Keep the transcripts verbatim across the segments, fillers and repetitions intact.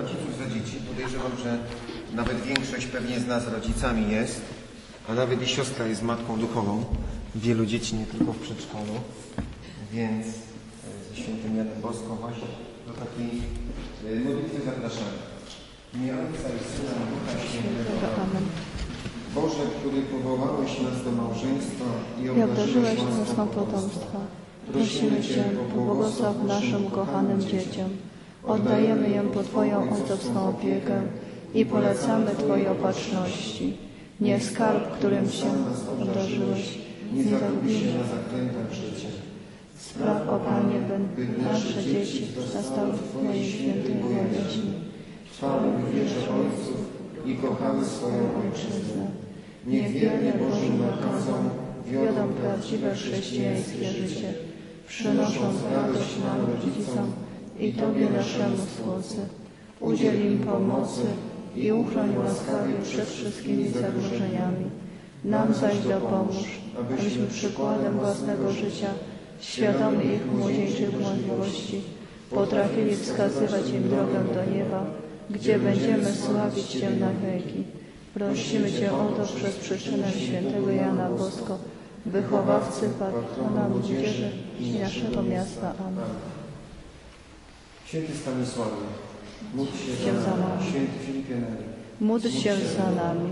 rodziców za dzieci. Podejrzewam, że nawet większość pewnie z nas rodzicami jest, a nawet i siostra jest matką duchową wielu dzieci, nie tylko w przedszkolu. Więc ze świętym Janem Boską właśnie do takiej modlitwy zapraszamy. W imię Ojca i Syna i Ducha Świętego. Amen. Boże, który powołałeś nas do małżeństwa i obdarzyłeś łaską potomstwa, prosimy Cię, pobłogosław naszym ukochanym dzieciom. Oddajemy ją pod Twoją ojcowską opiekę i polecamy Twojej opatrzności. Niech skarb, którym się obdarzyłeś, nie zagubimy na zakrętach życia. Spraw, o Panie, by nasze dzieci zastały w Twojej świętej bojaźni. Trwały w wierze ojców i kochały swoją ojczyznę. Niech wiernie Bożym nakazom wiodą prawdziwe chrześcijańskie życie, przynosząc radość nam, rodzicom i Tobie naszemu Stwórcy. Udziel im pomocy i uchroń łaskawie przed wszystkimi zagrożeniami. Nam zaś dopomóż, abyśmy przykładem własnego życia, świadomi ich młodzieńczych możliwości, potrafili wskazywać im drogę do nieba, gdzie będziemy sławić Cię na wieki. Prosimy Cię o to przez przyczynę świętego Jana Bosko, wychowawcy, patrona młodzieży i naszego miasta. Amen. Święty Stanisławie, módl się, się za nami. Święty Filipie Neri, módl się za nami.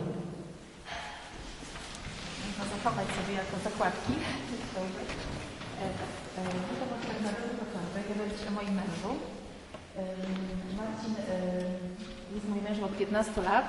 Można zachować sobie jako zakładki. To było tak naprawdę początek. Ja mówię o moim mężu. Marcin jest moim mężem od piętnastu lat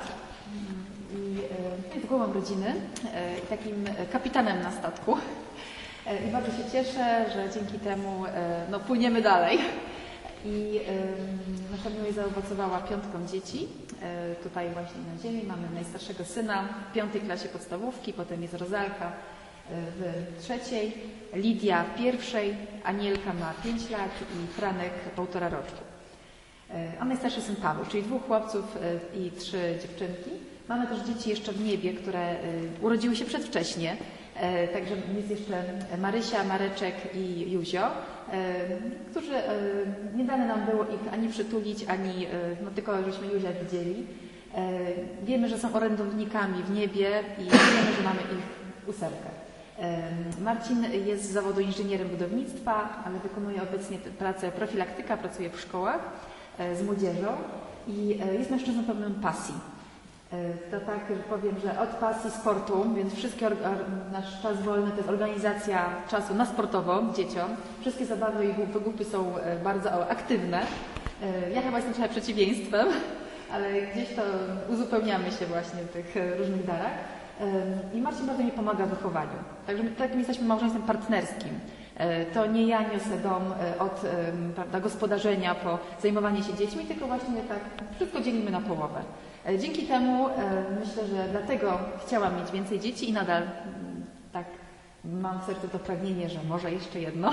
i jest głową rodziny i takim kapitanem na statku. I bardzo się cieszę, że dzięki temu no, płyniemy dalej. I y, nasza miłość zaowocowała piątką dzieci. Y, tutaj właśnie na ziemi mamy najstarszego syna w piątej klasie podstawówki, potem jest Rozalka y, w trzeciej, Lidia w pierwszej, Anielka ma pięć lat i Franek półtora roczku. Y, a najstarszy syn Paweł, czyli dwóch chłopców y, i trzy dziewczynki. Mamy też dzieci jeszcze w niebie, które y, urodziły się przedwcześnie. E, także jest jeszcze Marysia, Mareczek i Józio, e, którzy e, nie dane nam było ich ani przytulić, ani e, no tylko żeśmy Józia widzieli. E, wiemy, że są orędownikami w niebie i wiemy, że mamy ich ósemkę. E, Marcin jest z zawodu inżynierem budownictwa, ale wykonuje obecnie pracę profilaktyka, pracuje w szkołach e, z młodzieżą i e, jest mężczyzną pełnym pasji. To tak, że powiem, że od pasji sportu, więc wszystkie nasz czas wolny to jest organizacja czasu na sportowo dzieciom. Wszystkie zabawy i wygłupy są bardzo aktywne. Ja chyba jestem trochę przeciwieństwem, ale gdzieś to uzupełniamy się właśnie w tych różnych darach. I Marcin bardzo mi pomaga w wychowaniu. Także my takim jesteśmy małżeństwem partnerskim. To nie ja niosę dom od prawda, gospodarzenia po zajmowanie się dziećmi, tylko właśnie tak wszystko dzielimy na połowę. Dzięki temu myślę, że dlatego chciałam mieć więcej dzieci i nadal tak mam w sercu to pragnienie, że może jeszcze jedno.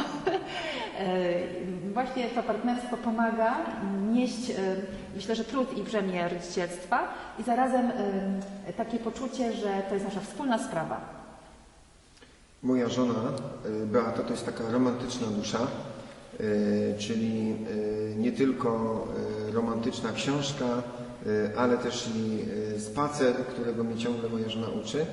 Właśnie to partnerstwo pomaga nieść, myślę, że trud i brzemię rodzicielstwa i zarazem takie poczucie, że to jest nasza wspólna sprawa. Moja żona Beata to jest taka romantyczna dusza, czyli nie tylko romantyczna książka, ale też i spacer, którego mnie ciągle moja żona uczy.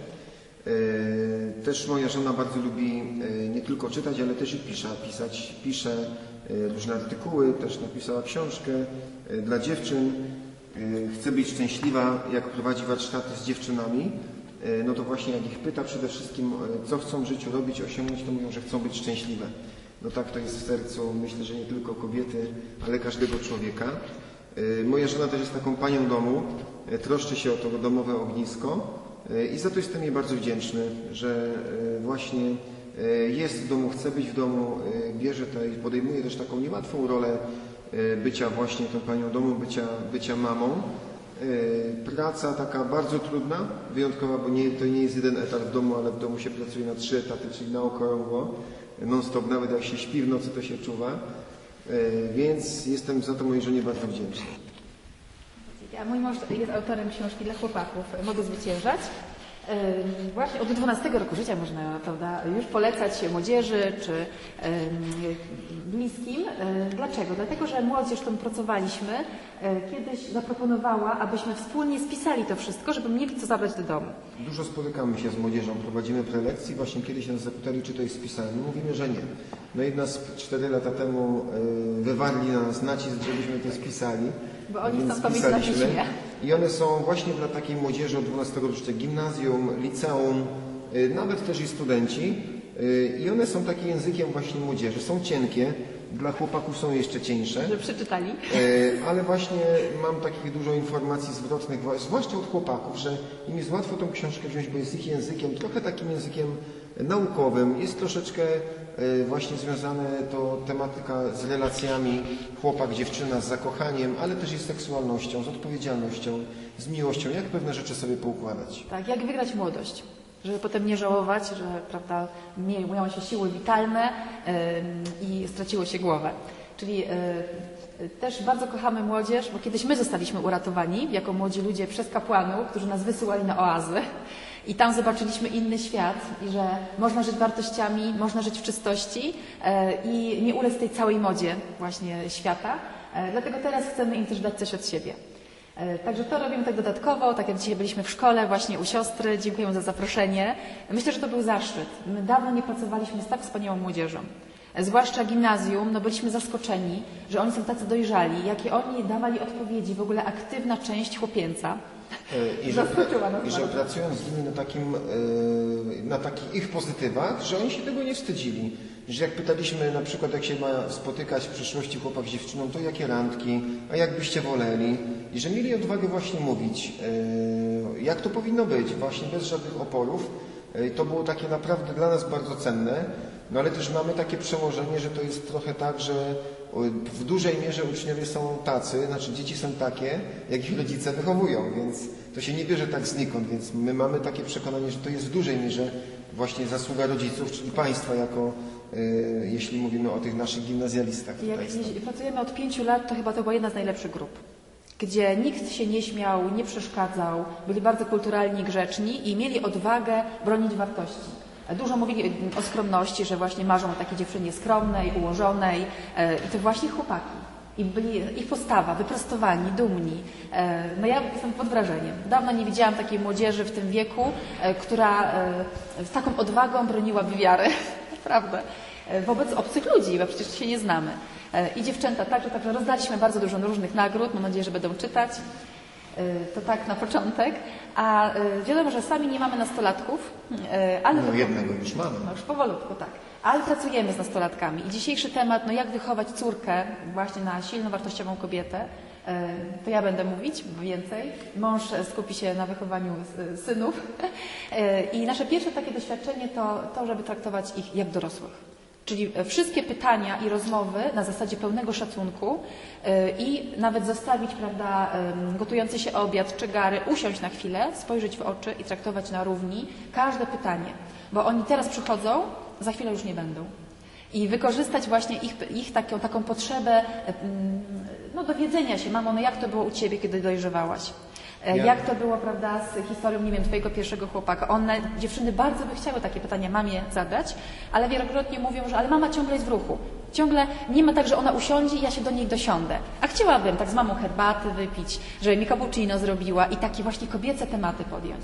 Też moja żona bardzo lubi nie tylko czytać, ale też i pisze, pisać, pisze różne artykuły, też napisała książkę dla dziewczyn. Chce być szczęśliwa, jak prowadzi warsztaty z dziewczynami, no to właśnie jak ich pyta przede wszystkim, co chcą w życiu robić, osiągnąć, to mówią, że chcą być szczęśliwe. No tak to jest w sercu, myślę, że nie tylko kobiety, ale każdego człowieka. Moja żona też jest taką panią domu, troszczy się o to domowe ognisko i za to jestem jej bardzo wdzięczny, że właśnie jest w domu, chce być w domu, bierze to i podejmuje też taką niełatwą rolę bycia właśnie tą panią domu, bycia, bycia mamą. Praca taka bardzo trudna, wyjątkowa, bo nie, to nie jest jeden etat w domu, ale w domu się pracuje na trzy etaty, czyli na okrągło, non-stop, nawet jak się śpi w nocy, to się czuwa. Więc jestem za to mojej żonie bardzo wdzięczny. A mój mąż jest autorem książki dla chłopaków Mogę zwyciężać. Ym, Właśnie od dwunastego roku życia można, prawda, już polecać młodzieży czy ym, bliskim. Ym, Dlaczego? Dlatego, że młodzież, z którą pracowaliśmy, y, kiedyś zaproponowała, abyśmy wspólnie spisali to wszystko, żeby mieli co zabrać do domu. Dużo spotykamy się z młodzieżą, prowadzimy prelekcje. Właśnie kiedyś nas zapytali, czy to jest spisane. My mówimy, że nie. No i nas cztery lata temu y, wywarli na nas nacisk, żebyśmy to spisali. Bo oni Więc chcą to mieć na spisaliśmy. piśmie. I one są właśnie dla takiej młodzieży od dwunastego roku życia, gimnazjum, liceum, y, nawet też i studenci. Y, I one są takim językiem właśnie młodzieży. Są cienkie, dla chłopaków są jeszcze cieńsze. Że przeczytali. E, Ale właśnie mam takich dużo informacji zwrotnych, zwłaszcza od chłopaków, że im jest łatwo tą książkę wziąć, bo jest ich językiem, trochę takim językiem naukowym. Jest troszeczkę e, właśnie związane to tematyka z relacjami chłopak, dziewczyna, z zakochaniem, ale też i z seksualnością, z odpowiedzialnością, z miłością, jak pewne rzeczy sobie poukładać. Tak, jak wygrać młodość, żeby potem nie żałować, że, prawda, miało się siły witalne ym, i straciło się głowę. Czyli y, też bardzo kochamy młodzież, bo kiedyś my zostaliśmy uratowani jako młodzi ludzie przez kapłanów, którzy nas wysyłali na oazy. I tam zobaczyliśmy inny świat i że można żyć wartościami, można żyć w czystości e, i nie ulec tej całej modzie właśnie świata. E, dlatego teraz chcemy im też dać coś od siebie. E, także to robimy tak dodatkowo, tak jak dzisiaj byliśmy w szkole właśnie u siostry. Dziękujemy za zaproszenie. Myślę, że to był zaszczyt. My dawno nie pracowaliśmy z tak wspaniałą młodzieżą. E, zwłaszcza gimnazjum, no byliśmy zaskoczeni, że oni są tacy dojrzali, jakie oni dawali odpowiedzi, w ogóle aktywna część chłopięca. I że, Zaskoczyła nas I że bardzo. pracując z nimi na, takim, e, na takich ich pozytywach, że oni się tego nie wstydzili. Że jak pytaliśmy na przykład, jak się ma spotykać w przyszłości chłopak z dziewczyną, to jakie randki, a jak byście woleli. I że mieli odwagę właśnie mówić, e, jak to powinno być, właśnie bez żadnych oporów. E, to było takie naprawdę dla nas bardzo cenne. No ale też mamy takie przełożenie, że to jest trochę tak, że w dużej mierze uczniowie są tacy, znaczy dzieci są takie, jak ich rodzice wychowują, więc to się nie bierze tak znikąd, więc my mamy takie przekonanie, że to jest w dużej mierze właśnie zasługa rodziców, czyli państwa jako, y, jeśli mówimy o tych naszych gimnazjalistach. Jak Tutaj jeśli pracujemy od pięciu lat, to chyba to była jedna z najlepszych grup, gdzie nikt się nie śmiał, nie przeszkadzał, byli bardzo kulturalni, grzeczni i mieli odwagę bronić wartości. Dużo mówili o skromności, że właśnie marzą o takiej dziewczynie skromnej, ułożonej e, i to właśnie chłopaki. I byli ich postawa, wyprostowani, dumni. E, no ja jestem pod wrażeniem. Dawno nie widziałam takiej młodzieży w tym wieku, e, która e, z taką odwagą broniłaby wiary, naprawdę, e, wobec obcych ludzi, bo przecież się nie znamy. E, I dziewczęta także, także rozdaliśmy bardzo dużo różnych nagród, mam nadzieję, że będą czytać. To tak na początek. A wiadomo, że sami nie mamy nastolatków, ale... No jednego już mamy. No już powolutku, tak. Ale pracujemy z nastolatkami. I dzisiejszy temat, no jak wychować córkę właśnie na silną, wartościową kobietę, to ja będę mówić więcej. Mąż skupi się na wychowaniu synów. I nasze pierwsze takie doświadczenie to to, żeby traktować ich jak dorosłych. Czyli wszystkie pytania i rozmowy na zasadzie pełnego szacunku i nawet zostawić, prawda, gotujący się obiad czy gary, usiąść na chwilę, spojrzeć w oczy i traktować na równi każde pytanie. Bo oni teraz przychodzą, za chwilę już nie będą. I wykorzystać właśnie ich, ich taką, taką potrzebę no, dowiedzenia się, mamo, no jak to było u Ciebie, kiedy dojrzewałaś? Ja... Jak to było, prawda, z historią, nie wiem, Twojego pierwszego chłopaka? One, dziewczyny bardzo by chciały takie pytania mamie zadać, ale wielokrotnie mówią, że ale mama ciągle jest w ruchu. Ciągle nie ma tak, że ona usiądzie i ja się do niej dosiądę. A chciałabym tak z mamą herbaty wypić, żeby mi cappuccino zrobiła i takie właśnie kobiece tematy podjąć.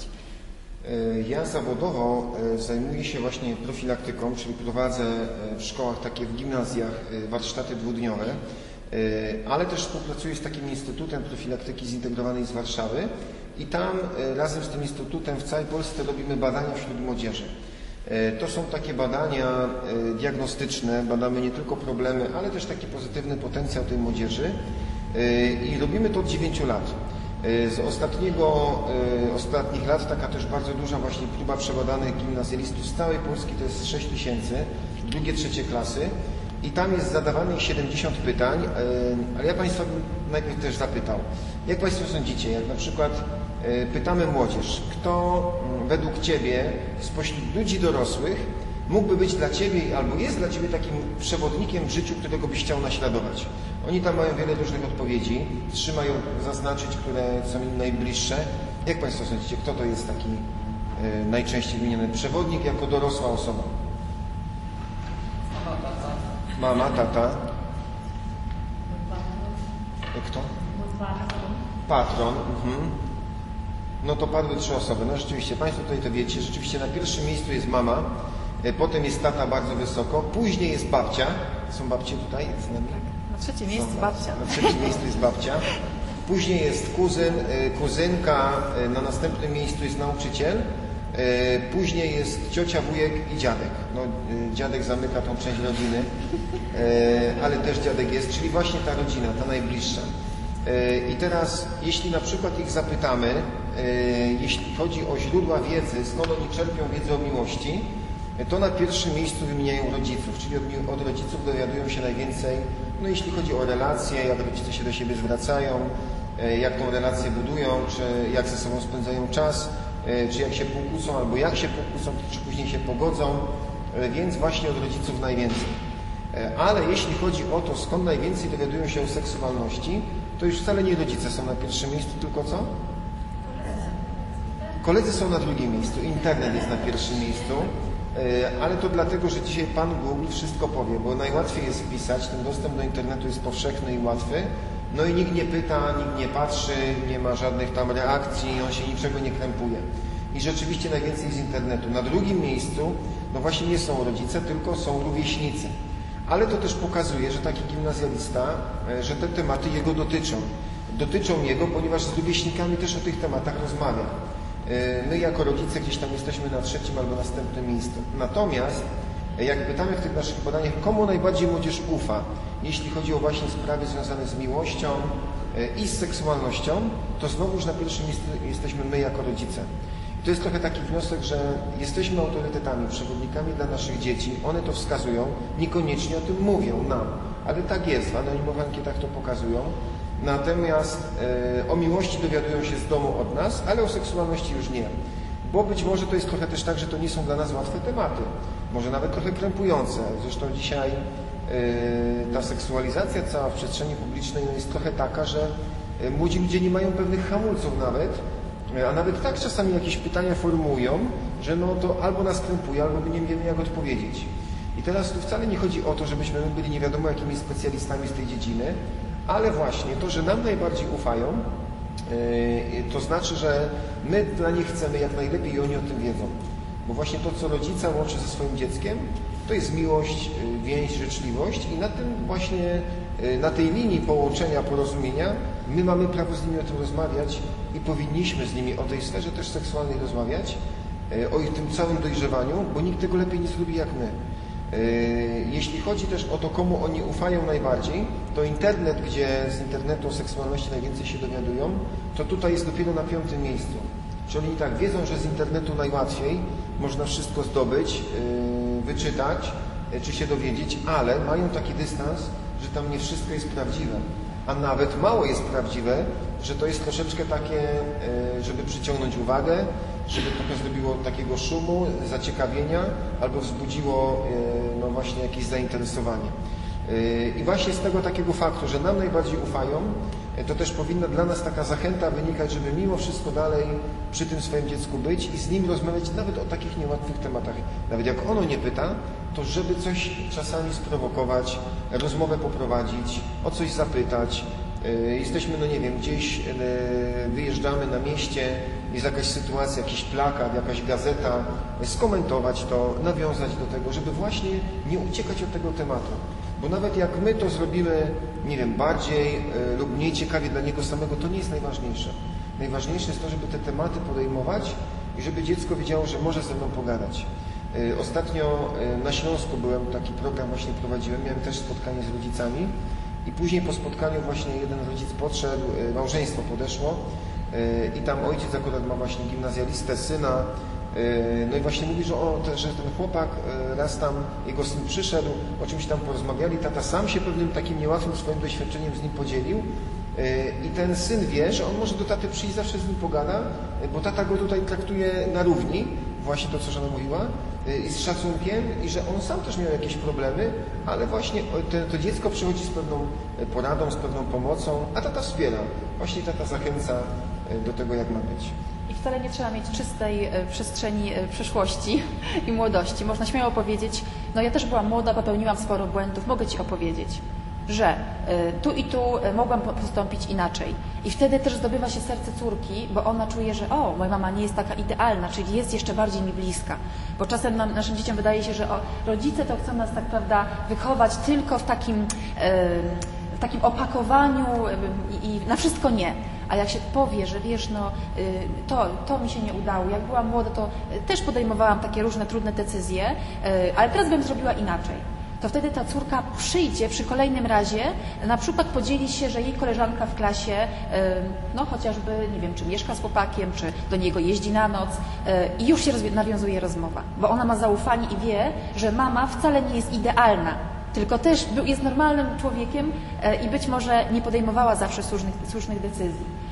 Ja zawodowo zajmuję się właśnie profilaktyką, czyli prowadzę w szkołach, takie w gimnazjach, warsztaty dwudniowe, ale też współpracuję z takim Instytutem Profilaktyki Zintegrowanej z Warszawy i tam razem z tym Instytutem w całej Polsce robimy badania wśród młodzieży. To są takie badania diagnostyczne, badamy nie tylko problemy, ale też taki pozytywny potencjał tej młodzieży i robimy to od dziewięciu lat. Z ostatniego, ostatnich lat taka też bardzo duża właśnie próba przebadanych gimnazjalistów z całej Polski, to jest sześć tysięcy, drugie, trzecie klasy i tam jest zadawanych siedemdziesiąt pytań, ale ja Państwa bym najpierw też zapytał, jak Państwo sądzicie, jak na przykład pytamy młodzież, kto według Ciebie spośród ludzi dorosłych mógłby być dla Ciebie albo jest dla Ciebie takim przewodnikiem w życiu, którego byś chciał naśladować? Oni tam mają wiele różnych odpowiedzi, trzy mają zaznaczyć, które są im najbliższe. Jak Państwo sądzicie, kto to jest taki najczęściej wymieniony. Przewodnik jako dorosła osoba. Mama, tata. Kto? Patron. Mhm. No to padły trzy osoby. No rzeczywiście, Państwo tutaj to wiecie, rzeczywiście na pierwszym miejscu jest mama, potem jest tata bardzo wysoko, później jest babcia. Są babcie tutaj z nami? Na trzecim miejscu babcia. Na trzecim miejscu jest babcia. Później jest kuzyn, kuzynka, na następnym miejscu jest nauczyciel, później jest ciocia, wujek i dziadek. No, dziadek zamyka tą część rodziny, ale też dziadek jest, czyli właśnie ta rodzina, ta najbliższa. I teraz, jeśli na przykład ich zapytamy, jeśli chodzi o źródła wiedzy, skąd oni czerpią wiedzę o miłości, to na pierwszym miejscu wymieniają rodziców, czyli od, od rodziców dowiadują się najwięcej, no jeśli chodzi o relacje, jak rodzice się do siebie zwracają, jak tą relację budują, czy jak ze sobą spędzają czas, czy jak się pokłócą, albo jak się pokłócą, czy później się pogodzą, więc właśnie od rodziców najwięcej. Ale jeśli chodzi o to, skąd najwięcej dowiadują się o seksualności, to już wcale nie rodzice są na pierwszym miejscu, tylko co? Koledzy są na drugim miejscu, internet jest na pierwszym miejscu, ale to dlatego, że dzisiaj Pan Google wszystko powie, bo najłatwiej jest wpisać, ten dostęp do internetu jest powszechny i łatwy, no i nikt nie pyta, nikt nie patrzy, nie ma żadnych tam reakcji, on się niczego nie krępuje. I rzeczywiście najwięcej z internetu. Na drugim miejscu, no właśnie nie są rodzice, tylko są rówieśnicy. Ale to też pokazuje, że taki gimnazjalista, że te tematy jego dotyczą. Dotyczą jego, ponieważ z rówieśnikami też o tych tematach rozmawia. My jako rodzice gdzieś tam jesteśmy na trzecim albo następnym miejscu. Natomiast jak pytamy w tych naszych badaniach, komu najbardziej młodzież ufa, jeśli chodzi o właśnie sprawy związane z miłością i z seksualnością, to znowuż na pierwszym miejscu jesteśmy my jako rodzice. I to jest trochę taki wniosek, że jesteśmy autorytetami, przewodnikami dla naszych dzieci, one to wskazują, niekoniecznie o tym mówią nam, ale tak jest, w anonimowych ankietach to pokazują. Natomiast e, o miłości dowiadują się z domu od nas, ale o seksualności już nie. Bo być może to jest trochę też tak, że to nie są dla nas łatwe tematy. Może nawet trochę krępujące. Zresztą dzisiaj e, ta seksualizacja cała w przestrzeni publicznej no jest trochę taka, że e, młodzi ludzie nie mają pewnych hamulców nawet, e, a nawet tak czasami jakieś pytania formułują, że no to albo nas krępuje, albo my nie wiemy jak odpowiedzieć. I teraz tu wcale nie chodzi o to, żebyśmy my byli nie wiadomo jakimi specjalistami z tej dziedziny, ale właśnie to, że nam najbardziej ufają, yy, to znaczy, że my dla nich chcemy jak najlepiej i oni o tym wiedzą. Bo właśnie to, co rodzica łączy ze swoim dzieckiem, to jest miłość, yy, więź, życzliwość i na tym właśnie, yy, na tej linii połączenia, porozumienia, my mamy prawo z nimi o tym rozmawiać i powinniśmy z nimi o tej sferze też seksualnej rozmawiać, yy, o ich tym całym dojrzewaniu, bo nikt tego lepiej nie zrobi jak my. Jeśli chodzi też o to, komu oni ufają najbardziej, to internet, gdzie z internetu o seksualności najwięcej się dowiadują, to tutaj jest dopiero na piątym miejscu. Czyli oni tak wiedzą, że z internetu najłatwiej można wszystko zdobyć, wyczytać, czy się dowiedzieć, ale mają taki dystans, że tam nie wszystko jest prawdziwe. A nawet mało jest prawdziwe, że to jest troszeczkę takie, żeby przyciągnąć uwagę, żeby trochę zrobiło takiego szumu, zaciekawienia albo wzbudziło no właśnie jakieś zainteresowanie. I właśnie z tego takiego faktu, że nam najbardziej ufają, to też powinna dla nas taka zachęta wynikać, żeby mimo wszystko dalej przy tym swoim dziecku być i z nim rozmawiać nawet o takich niełatwych tematach. Nawet jak ono nie pyta, to żeby coś czasami sprowokować, rozmowę poprowadzić, o coś zapytać. Jesteśmy, no nie wiem, gdzieś wyjeżdżamy na mieście, jest jakaś sytuacja, jakiś plakat, jakaś gazeta, skomentować to, nawiązać do tego, żeby właśnie nie uciekać od tego tematu. Bo nawet jak my to zrobimy, nie wiem, bardziej lub mniej ciekawie dla niego samego, to nie jest najważniejsze. Najważniejsze jest to, żeby te tematy podejmować i żeby dziecko wiedziało, że może ze mną pogadać. Ostatnio na Śląsku byłem, taki program właśnie prowadziłem, miałem też spotkanie z rodzicami i później po spotkaniu właśnie jeden rodzic podszedł, małżeństwo podeszło i tam ojciec akurat ma właśnie gimnazjalistę, syna, no i właśnie mówi, że, o, że ten chłopak raz tam, jego syn przyszedł, o czymś tam porozmawiali, tata sam się pewnym takim niełatwym swoim doświadczeniem z nim podzielił i ten syn wie, że on może do taty przyjść, zawsze z nim pogada, bo tata go tutaj traktuje na równi, właśnie to, co żona mówiła, i z szacunkiem, i że on sam też miał jakieś problemy, ale właśnie to, to dziecko przychodzi z pewną poradą, z pewną pomocą, a tata wspiera. Właśnie tata zachęca do tego, jak ma być. I wcale nie trzeba mieć czystej przestrzeni przeszłości i młodości. Można śmiało powiedzieć, no ja też byłam młoda, popełniłam sporo błędów, mogę Ci opowiedzieć, że tu i tu mogłam postąpić inaczej. I wtedy też zdobywa się serce córki, bo ona czuje, że o, moja mama nie jest taka idealna, czyli jest jeszcze bardziej mi bliska. Bo czasem nam, naszym dzieciom wydaje się, że o, rodzice to chcą nas tak, prawda, wychować tylko w takim, w takim opakowaniu i, i na wszystko nie. A jak się powie, że wiesz, no to, to mi się nie udało, jak byłam młoda, to też podejmowałam takie różne trudne decyzje, ale teraz bym zrobiła inaczej. To wtedy ta córka przyjdzie przy kolejnym razie, na przykład podzieli się, że jej koleżanka w klasie, no chociażby, nie wiem, czy mieszka z chłopakiem, czy do niego jeździ na noc i już się nawiązuje rozmowa, bo ona ma zaufanie i wie, że mama wcale nie jest idealna, tylko też jest normalnym człowiekiem i być może nie podejmowała zawsze słusznych, słusznych decyzji.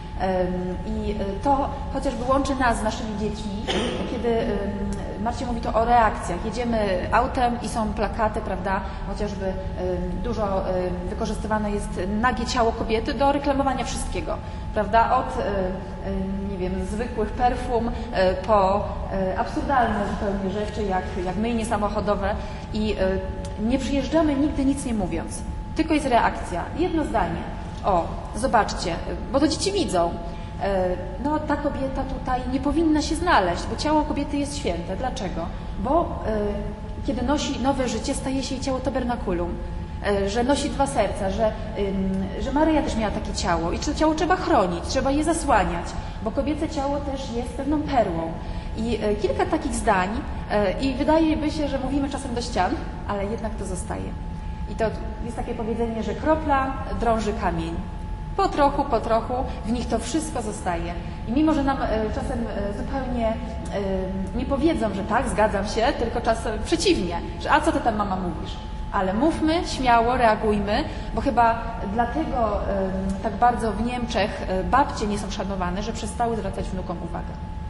I to chociażby łączy nas z naszymi dziećmi, kiedy Marcin mówi to o reakcjach. Jedziemy autem i są plakaty, prawda, chociażby dużo wykorzystywane jest nagie ciało kobiety do reklamowania wszystkiego, prawda, od nie wiem, zwykłych perfum po absurdalne zupełnie rzeczy, jak, jak myjnie samochodowe i nie przyjeżdżamy nigdy nic nie mówiąc, tylko jest reakcja, jedno zdanie. O, zobaczcie, bo to dzieci widzą, no ta kobieta tutaj nie powinna się znaleźć, bo ciało kobiety jest święte. Dlaczego? Bo kiedy nosi nowe życie, staje się jej ciało tabernakulum, że nosi dwa serca, że, że Maryja też miała takie ciało i to ciało trzeba chronić, trzeba je zasłaniać, bo kobiece ciało też jest pewną perłą. I kilka takich zdań i wydaje by się, że mówimy czasem do ścian, ale jednak to zostaje. I to jest takie powiedzenie, że kropla drąży kamień. Po trochu, po trochu w nich to wszystko zostaje. I mimo, że nam czasem zupełnie nie powiedzą, że tak, zgadzam się, tylko czasem przeciwnie, że a co ty tam mama mówisz? Ale mówmy, śmiało, reagujmy, bo chyba dlatego tak bardzo w Niemczech babcie nie są szanowane, że przestały zwracać wnukom uwagę.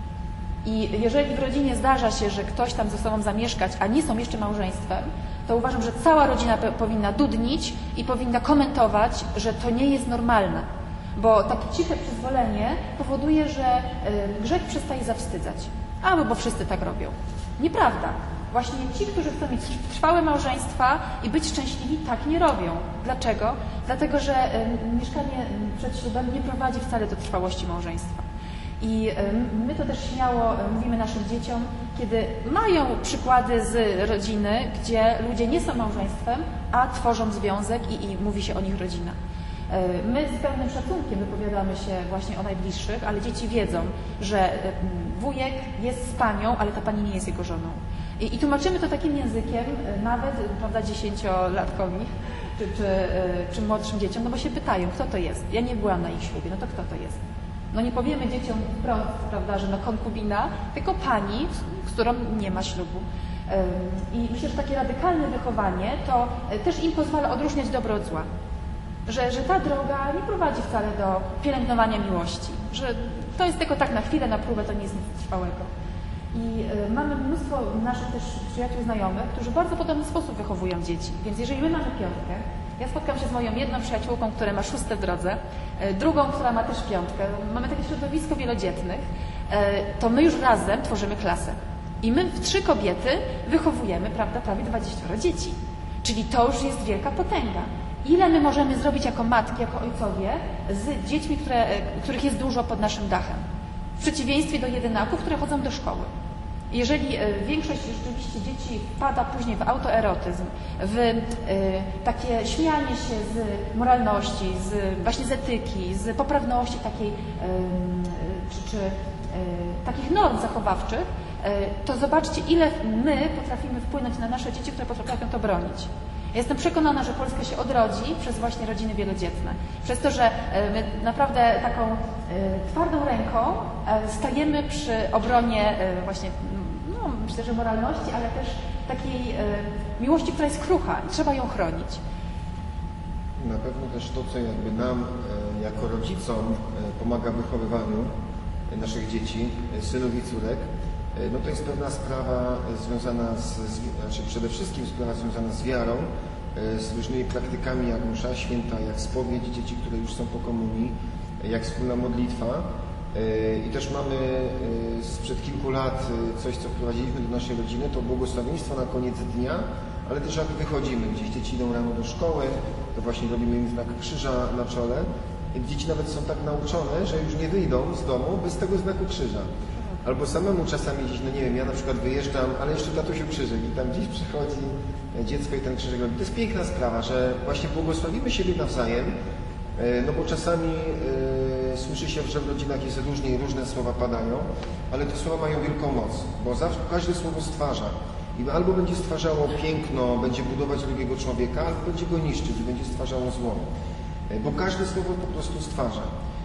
I jeżeli w rodzinie zdarza się, że ktoś tam ze sobą zamieszkać, a nie są jeszcze małżeństwem, to uważam, że cała rodzina powinna dudnić i powinna komentować, że to nie jest normalne. Bo takie ciche przyzwolenie powoduje, że grzech przestaje zawstydzać. A, bo wszyscy tak robią. Nieprawda. Właśnie ci, którzy chcą mieć trwałe małżeństwa i być szczęśliwi, tak nie robią. Dlaczego? Dlatego, że mieszkanie przed ślubem nie prowadzi wcale do trwałości małżeństwa. I my to też śmiało mówimy naszym dzieciom, kiedy mają przykłady z rodziny, gdzie ludzie nie są małżeństwem, a tworzą związek i, i mówi się o nich rodzina. My z pełnym szacunkiem wypowiadamy się właśnie o najbliższych, ale dzieci wiedzą, że wujek jest z panią, ale ta pani nie jest jego żoną. I, i tłumaczymy to takim językiem nawet, prawda, dziesięciolatkowi czy, czy, czy młodszym dzieciom, no bo się pytają, kto to jest. Ja nie byłam na ich ślubie, no to kto to jest? No nie powiemy dzieciom wprost, prawda, że no konkubina, tylko pani, z którą nie ma ślubu. I myślę, że takie radykalne wychowanie to też im pozwala odróżniać dobro od zła. Że, że ta droga nie prowadzi wcale do pielęgnowania miłości. Że to jest tylko tak na chwilę, na próbę, to nie jest nic trwałego. I mamy mnóstwo naszych też przyjaciół, znajomych, którzy w bardzo podobny sposób wychowują dzieci. Więc jeżeli my mamy piątkę, ja spotkam się z moją jedną przyjaciółką, która ma szóste w drodze, drugą, która ma też piątkę, mamy takie środowisko wielodzietnych, to my już razem tworzymy klasę. I my w trzy kobiety wychowujemy, prawda, prawie dwadzieścia dzieci. Czyli to już jest wielka potęga. Ile my możemy zrobić jako matki, jako ojcowie z dziećmi, które, których jest dużo pod naszym dachem? W przeciwieństwie do jedynaków, które chodzą do szkoły. Jeżeli większość rzeczywiście dzieci wpada później w autoerotyzm, w y, takie śmianie się z moralności, z, właśnie z etyki, z poprawności takiej, y, czy, czy y, takich norm zachowawczych, y, to zobaczcie, ile my potrafimy wpłynąć na nasze dzieci, które potrafią to bronić. Ja jestem przekonana, że Polska się odrodzi przez właśnie rodziny wielodzietne. Przez to, że my naprawdę taką twardą ręką stajemy przy obronie właśnie, no, myślę, że moralności, ale też takiej miłości, która jest krucha i trzeba ją chronić. Na pewno też to, co jakby nam jako rodzicom pomaga w wychowywaniu naszych dzieci, synów i córek, no to jest pewna sprawa związana z, z znaczy przede wszystkim sprawa związana z wiarą, z różnymi praktykami jak msza święta, jak spowiedź dzieci, które już są po komunii, jak wspólna modlitwa. I też mamy sprzed kilku lat coś, co wprowadziliśmy do naszej rodziny, to błogosławieństwo na koniec dnia, ale też jak wychodzimy, gdzieś dzieci idą rano do szkoły, to właśnie robimy im znak krzyża na czole. I dzieci nawet są tak nauczone, że już nie wyjdą z domu bez tego znaku krzyża. Albo samemu czasami gdzieś, no nie wiem, ja na przykład wyjeżdżam, ale jeszcze tatusiu krzyżyk i tam gdzieś przychodzi dziecko i ten krzyżyk robi. To jest piękna sprawa, że właśnie błogosławimy siebie nawzajem, no bo czasami y, słyszy się, że w rodzinach jest różnie i różne słowa padają, ale te słowa mają wielką moc, bo zawsze każde słowo stwarza. I albo będzie stwarzało piękno, będzie budować drugiego człowieka, albo będzie go niszczyć, będzie stwarzało zło. Bo każde słowo po prostu stwarza.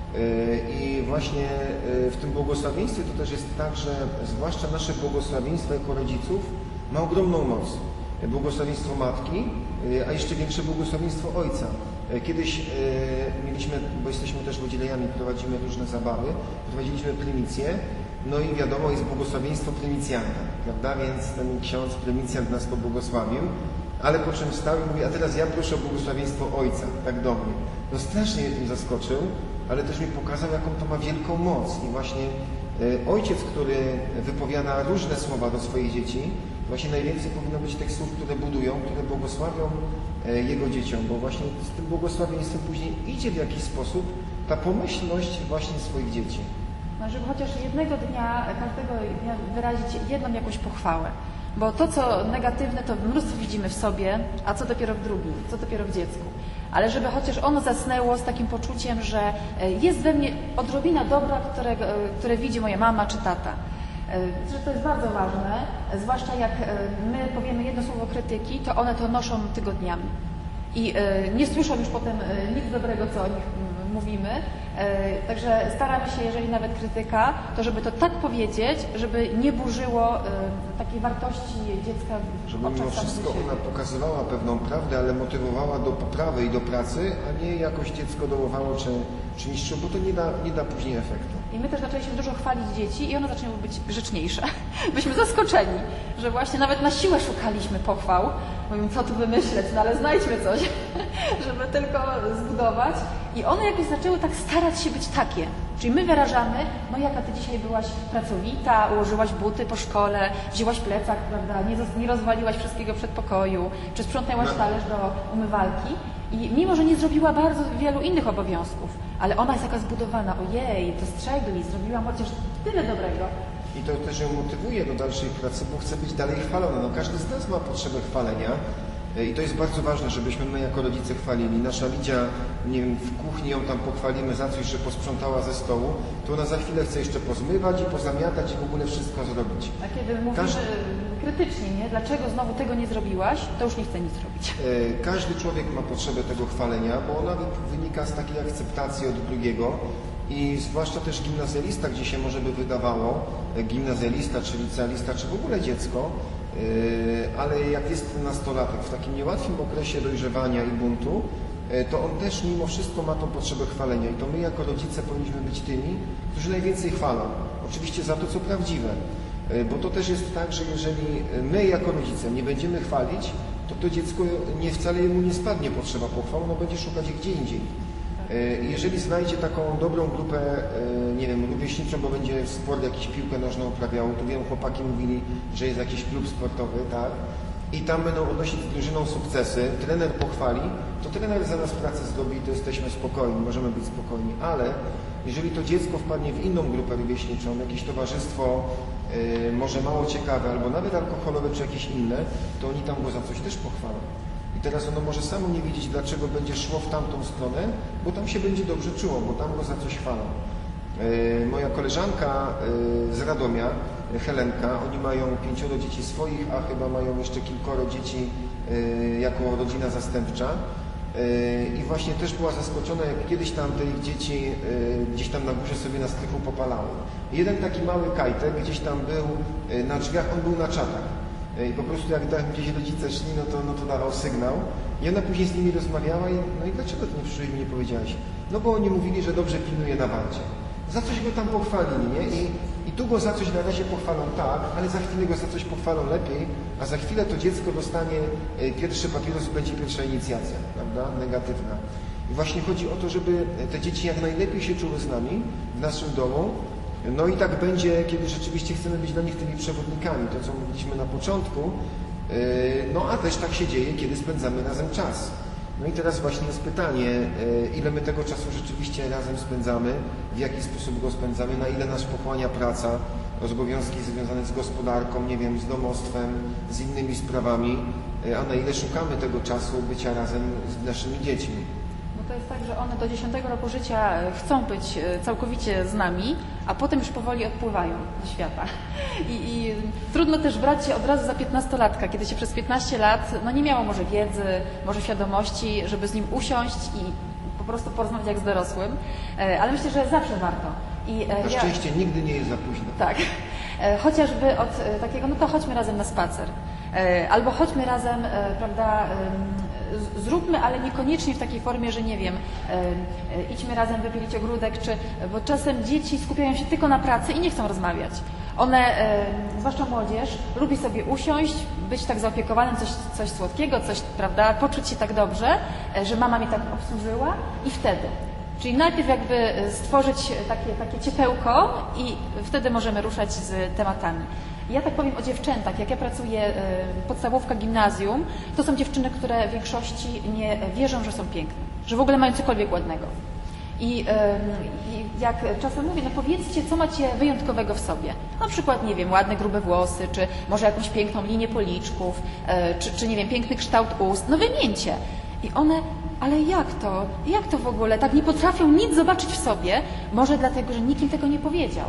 I właśnie w tym błogosławieństwie to też jest tak, że zwłaszcza nasze błogosławieństwo jako rodziców ma ogromną moc. Błogosławieństwo matki, a jeszcze większe błogosławieństwo ojca. Kiedyś mieliśmy, bo jesteśmy też wodzielejami, prowadzimy różne zabawy, prowadziliśmy prymicję, no i wiadomo, jest błogosławieństwo prymicjanta, prawda? Więc ten ksiądz prymicjant nas pobłogosławił, ale po czym stał i mówi, a teraz ja proszę o błogosławieństwo ojca, tak do mnie. No strasznie mnie tym zaskoczył, ale też mi pokazał, jaką to ma wielką moc. I właśnie e, ojciec, który wypowiada różne słowa do swoich dzieci, właśnie najwięcej powinno być tych słów, które budują, które błogosławią e, jego dzieciom, bo właśnie z tym błogosławieństwem później idzie w jakiś sposób ta pomyślność właśnie swoich dzieci. No, żeby chociaż jednego dnia, każdego dnia wyrazić jedną jakąś pochwałę. Bo to, co negatywne, to mnóstwo widzimy w sobie, a co dopiero w drugim, co dopiero w dziecku. Ale żeby chociaż ono zasnęło z takim poczuciem, że jest we mnie odrobina dobra, które, które widzi moja mama czy tata. Że to jest bardzo ważne, zwłaszcza jak my powiemy jedno słowo krytyki, to one to noszą tygodniami. I nie słyszą już potem nic dobrego, co o nich mówimy. Także staramy się, jeżeli nawet krytyka, to żeby to tak powiedzieć, żeby nie burzyło takiej wartości dziecka w Żeby oczach mimo wszystko ona pokazywała pewną prawdę, ale motywowała do poprawy i do pracy, a nie jakoś dziecko dołowało czy, czy niszczyło, bo to nie da, nie da później efektu. I my też zaczęliśmy dużo chwalić dzieci i one zaczęły być grzeczniejsze. Byliśmy zaskoczeni, że właśnie nawet na siłę szukaliśmy pochwał. Mówimy, co tu wymyśleć, no ale znajdźmy coś, żeby tylko zbudować. I one jakoś zaczęły tak starać się być takie. Czyli my wyrażamy, no jaka ty dzisiaj byłaś pracowita, ułożyłaś buty po szkole, wzięłaś plecak, prawda, nie, nie rozwaliłaś wszystkiego w przedpokoju, czy sprzątnęłaś talerz do umywalki. I mimo, że nie zrobiła bardzo wielu innych obowiązków, ale ona jest taka zbudowana, ojej, dostrzegli, zrobiłam chociaż tyle dobrego. I to też ją motywuje do dalszej pracy, bo chce być dalej chwalona. No, każdy z nas ma potrzebę chwalenia i to jest bardzo ważne, żebyśmy my jako rodzice chwalili. Nasza Lidia, nie wiem, w kuchni ją tam pochwalimy za coś, że posprzątała ze stołu, to ona za chwilę chce jeszcze pozmywać i pozamiatać i w ogóle wszystko zrobić. A kiedy mówimy Każdy... krytycznie, nie? Dlaczego znowu tego nie zrobiłaś, to już nie chce nic robić. Każdy człowiek ma potrzebę tego chwalenia, bo ona wynika z takiej akceptacji od drugiego. I zwłaszcza też gimnazjalista, gdzie się może by wydawało, gimnazjalista, czy licealista, czy w ogóle dziecko, ale jak jest nastolatek w takim niełatwym okresie dojrzewania i buntu, to on też mimo wszystko ma tą potrzebę chwalenia. I to my jako rodzice powinniśmy być tymi, którzy najwięcej chwalą. Oczywiście za to, co prawdziwe. Bo to też jest tak, że jeżeli my jako rodzice nie będziemy chwalić, to to dziecko nie wcale jemu nie spadnie potrzeba pochwał, ono będzie szukać ich gdzie indziej. Jeżeli znajdzie taką dobrą grupę, nie wiem, rówieśniczą, bo będzie sport, jakiś piłkę nożną uprawiał, tu wiem, chłopaki mówili, że jest jakiś klub sportowy, tak? I tam będą odnosić z drużyną sukcesy, trener pochwali, to trener za nas pracę zrobi, to jesteśmy spokojni, możemy być spokojni, ale jeżeli to dziecko wpadnie w inną grupę rówieśniczą, jakieś towarzystwo, yy, może mało ciekawe, albo nawet alkoholowe, czy jakieś inne, to oni tam go za coś też pochwalą. I teraz ono może samo nie wiedzieć, dlaczego będzie szło w tamtą stronę, bo tam się będzie dobrze czuło, bo tam go za coś chwalą. Yy, moja koleżanka yy, z Radomia, Helenka, oni mają pięcioro dzieci swoich, a chyba mają jeszcze kilkoro dzieci yy, jako rodzina zastępcza. Yy, I właśnie też była zaskoczona, jak kiedyś tam te ich dzieci yy, gdzieś tam na górze sobie na strychu popalały. Jeden taki mały kajtek gdzieś tam był yy, na drzwiach, on był na czatach. I po prostu jak tam gdzieś rodzice szli, no to, no to dawał sygnał. I ona później z nimi rozmawiała i no i dlaczego ty nie przyszłeś mi nie powiedziałaś? No bo oni mówili, że dobrze pilnuje na warcie. Za coś go tam pochwalili, nie? I, I tu go za coś na razie pochwalą tak, ale za chwilę go za coś pochwalą lepiej, a za chwilę to dziecko dostanie pierwszy papieros, będzie pierwsza inicjacja, prawda? Negatywna. I właśnie chodzi o to, żeby te dzieci jak najlepiej się czuły z nami, w naszym domu. No i tak będzie, kiedy rzeczywiście chcemy być dla nich tymi przewodnikami, to co mówiliśmy na początku. No a też tak się dzieje, kiedy spędzamy razem czas. No i teraz właśnie jest pytanie, ile my tego czasu rzeczywiście razem spędzamy, w jaki sposób go spędzamy, na ile nas pochłania praca, obowiązki związane z gospodarką, nie wiem, z domostwem, z innymi sprawami, a na ile szukamy tego czasu bycia razem z naszymi dziećmi. Bo to jest tak, że one do dziesiątego roku życia chcą być całkowicie z nami, a potem już powoli odpływają do świata. I, i trudno też brać się od razu za piętnastolatka, kiedy się przez piętnaście lat no nie miało może wiedzy, może świadomości, żeby z nim usiąść i po prostu porozmawiać jak z dorosłym, ale myślę, że zawsze warto. I Na ja, szczęście nigdy nie jest za późno. Tak. Chociażby od takiego, no to chodźmy razem na spacer. Albo chodźmy razem, prawda, zróbmy, ale niekoniecznie w takiej formie, że nie wiem, idźmy razem wypilić ogródek, czy, bo czasem dzieci skupiają się tylko na pracy i nie chcą rozmawiać. One, zwłaszcza młodzież, lubi sobie usiąść, być tak zaopiekowanym, coś, coś słodkiego, coś, prawda, poczuć się tak dobrze, że mama mnie tak obsłużyła i wtedy. Czyli najpierw jakby stworzyć takie, takie ciepełko i wtedy możemy ruszać z tematami. Ja tak powiem o dziewczętach. Jak ja pracuję podstawówka, gimnazjum, to są dziewczyny, które w większości nie wierzą, że są piękne, że w ogóle mają cokolwiek ładnego. I, i jak czasem mówię, no powiedzcie, co macie wyjątkowego w sobie. Na przykład, nie wiem, ładne, grube włosy, czy może jakąś piękną linię policzków, czy, czy nie wiem, piękny kształt ust. No wymieńcie. I one, ale jak to? Jak to w ogóle? Tak nie potrafią nic zobaczyć w sobie. Może dlatego, że nikt im tego nie powiedział.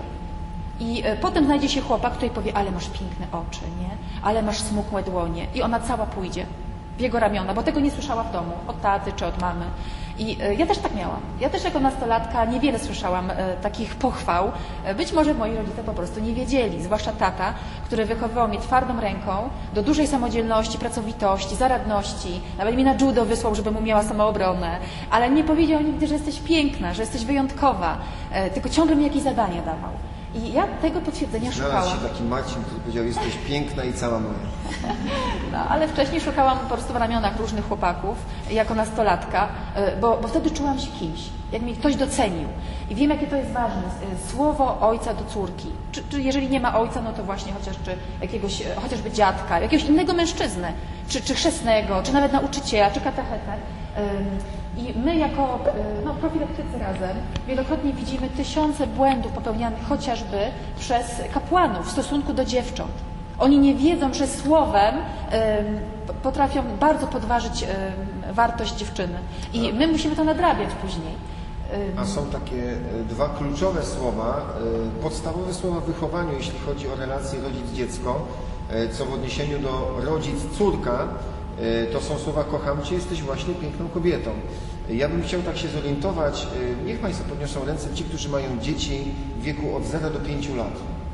I potem znajdzie się chłopak, który powie, ale masz piękne oczy, nie? Ale masz smukłe dłonie. I ona cała pójdzie w jego ramiona, bo tego nie słyszała w domu, od taty czy od mamy. I ja też tak miałam. Ja też jako nastolatka niewiele słyszałam e, takich pochwał. Być może moi rodzice po prostu nie wiedzieli, zwłaszcza tata, który wychowywał mnie twardą ręką do dużej samodzielności, pracowitości, zaradności. Nawet mnie na judo wysłał, żebym umiała samoobronę. Ale nie powiedział nigdy, że jesteś piękna, że jesteś wyjątkowa. E, tylko ciągle mi jakieś zadania dawał. I ja tego potwierdzenia Znalazł szukałam. się taki Marcin, który powiedział, jesteś piękna i cała moja. No, ale wcześniej szukałam po prostu w ramionach różnych chłopaków jako nastolatka, bo, bo wtedy czułam się kimś, jak mnie ktoś docenił. I wiem, jakie to jest ważne. Słowo ojca do córki. Czy, czy jeżeli nie ma ojca, no to właśnie chociaż czy jakiegoś, chociażby dziadka, jakiegoś innego mężczyznę, czy, czy chrzestnego, czy nawet nauczyciela, czy katechetę. I my jako no, profilaktycy razem wielokrotnie widzimy tysiące błędów popełnianych chociażby przez kapłanów w stosunku do dziewcząt. Oni nie wiedzą, że słowem y, potrafią bardzo podważyć y, wartość dziewczyny. I my musimy to nadrabiać później. A są takie dwa kluczowe słowa, podstawowe słowa w wychowaniu, jeśli chodzi o relację rodzic-dziecko, co w odniesieniu do rodzic-córka, to są słowa kocham Cię, jesteś właśnie piękną kobietą. Ja bym chciał tak się zorientować, niech Państwo podniosą ręce ci, którzy mają dzieci w wieku od zera do pięciu lat.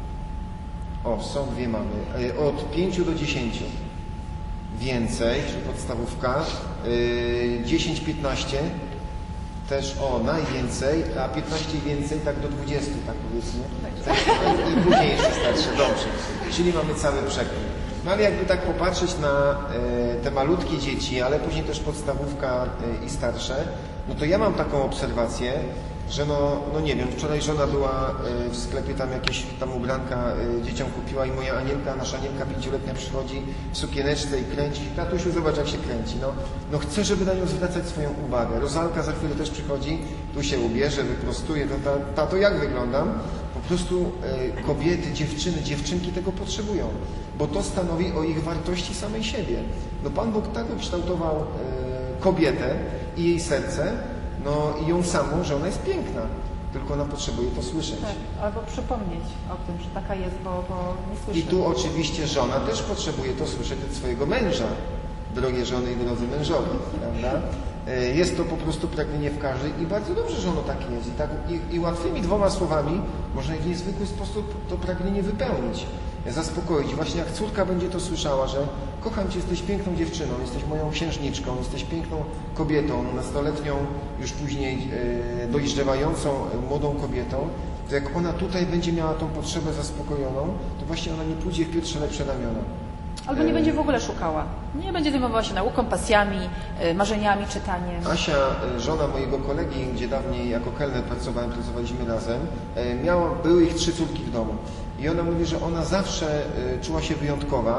O, są dwie mamy. Od pięciu do dziesięciu. Więcej, czyli podstawówka. dziesięć piętnaście. Też o, najwięcej, a piętnaście i więcej, tak do dwudziestu, tak powiedzmy. Tak, i później jeszcze starsze, dobrze. Czyli mamy cały przekrój. No ale jakby tak popatrzeć na e, te malutkie dzieci, ale później też podstawówka e, i starsze, no to ja mam taką obserwację, że no, no nie wiem, wczoraj żona była e, w sklepie, tam jakieś tam ubranka e, dzieciom kupiła i moja Anielka, nasza Anielka pięcioletnia przychodzi w sukieneczce i kręci. Tatusiu, zobacz jak się kręci. No, no chcę, żeby na nią zwracać swoją uwagę. Rozalka za chwilę też przychodzi, tu się ubierze, wyprostuje. To, tato, jak wyglądam? Po prostu e, kobiety, dziewczyny, dziewczynki tego potrzebują, bo to stanowi o ich wartości samej siebie. No Pan Bóg tak ukształtował e, kobietę i jej serce, no i ją samą, że ona jest piękna, tylko ona potrzebuje to słyszeć. Tak, albo przypomnieć o tym, że taka jest, bo, bo nie słyszy. I tu oczywiście żona też potrzebuje to słyszeć od swojego męża, drogie żony i drodzy mężowie, prawda? Jest to po prostu pragnienie w każdej i bardzo dobrze, że ono tak jest. I, tak, i, i łatwymi dwoma słowami można w niezwykły sposób to pragnienie wypełnić, zaspokoić. Właśnie jak córka będzie to słyszała, że kocham Cię, jesteś piękną dziewczyną, jesteś moją księżniczką, jesteś piękną kobietą, nastoletnią, już później e, dojrzewającą młodą kobietą, to jak ona tutaj będzie miała tą potrzebę zaspokojoną, to właśnie ona nie pójdzie w pierwsze lepsze ramiona. Albo nie będzie w ogóle szukała. Nie będzie zajmowała się nauką, pasjami, marzeniami, czytaniem. Asia, żona mojego kolegi, gdzie dawniej jako kelner pracowałem, pracowaliśmy razem, miała, były ich trzy córki w domu. I ona mówi, że ona zawsze czuła się wyjątkowa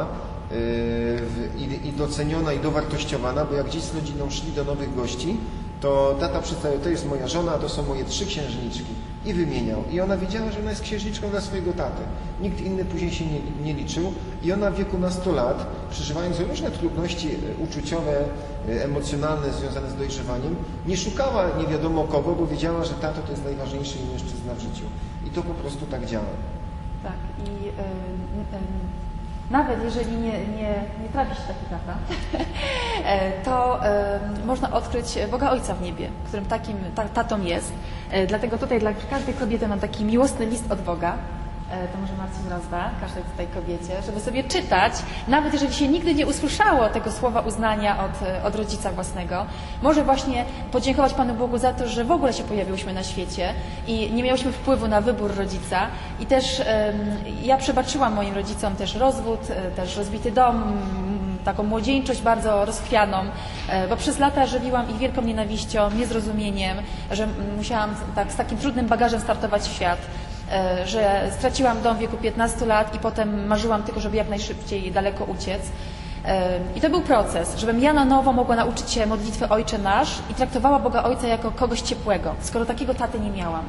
i doceniona i dowartościowana, bo jak gdzieś z rodziną szli do nowych gości, to tata przedstawiał, to jest moja żona, a to są moje trzy księżniczki. I wymieniał. I ona wiedziała, że ona jest księżniczką dla swojego taty. Nikt inny później się nie, nie liczył. I ona w wieku nastu lat, przeżywając różne trudności uczuciowe, emocjonalne związane z dojrzewaniem, nie szukała nie wiadomo kogo, bo wiedziała, że tato to jest najważniejszy mężczyzna w życiu. I to po prostu tak działa. Tak. I yy, yy, nawet jeżeli nie, nie, nie trafi się taki tata, to y, można odkryć Boga Ojca w niebie, którym takim ta, tatą jest. Y, dlatego tutaj dla każdej kobiety mam taki miłosny list od Boga. Y, to może Marcin rozda każdej tutaj kobiecie, żeby sobie czytać, nawet jeżeli się nigdy nie usłyszało tego słowa uznania od, od rodzica własnego, może właśnie podziękować Panu Bogu za to, że w ogóle się pojawiłyśmy na świecie i nie miałyśmy wpływu na wybór rodzica. I też y, ja przebaczyłam moim rodzicom też rozwód, y, też rozbity dom, taką młodzieńczość bardzo rozchwianą, bo przez lata żywiłam ich wielką nienawiścią, niezrozumieniem, że musiałam tak, z takim trudnym bagażem startować w świat, że straciłam dom w wieku piętnastu lat i potem marzyłam tylko, żeby jak najszybciej daleko uciec. I to był proces, żebym ja na nowo mogła nauczyć się modlitwy Ojcze Nasz i traktowała Boga Ojca jako kogoś ciepłego, skoro takiego taty nie miałam.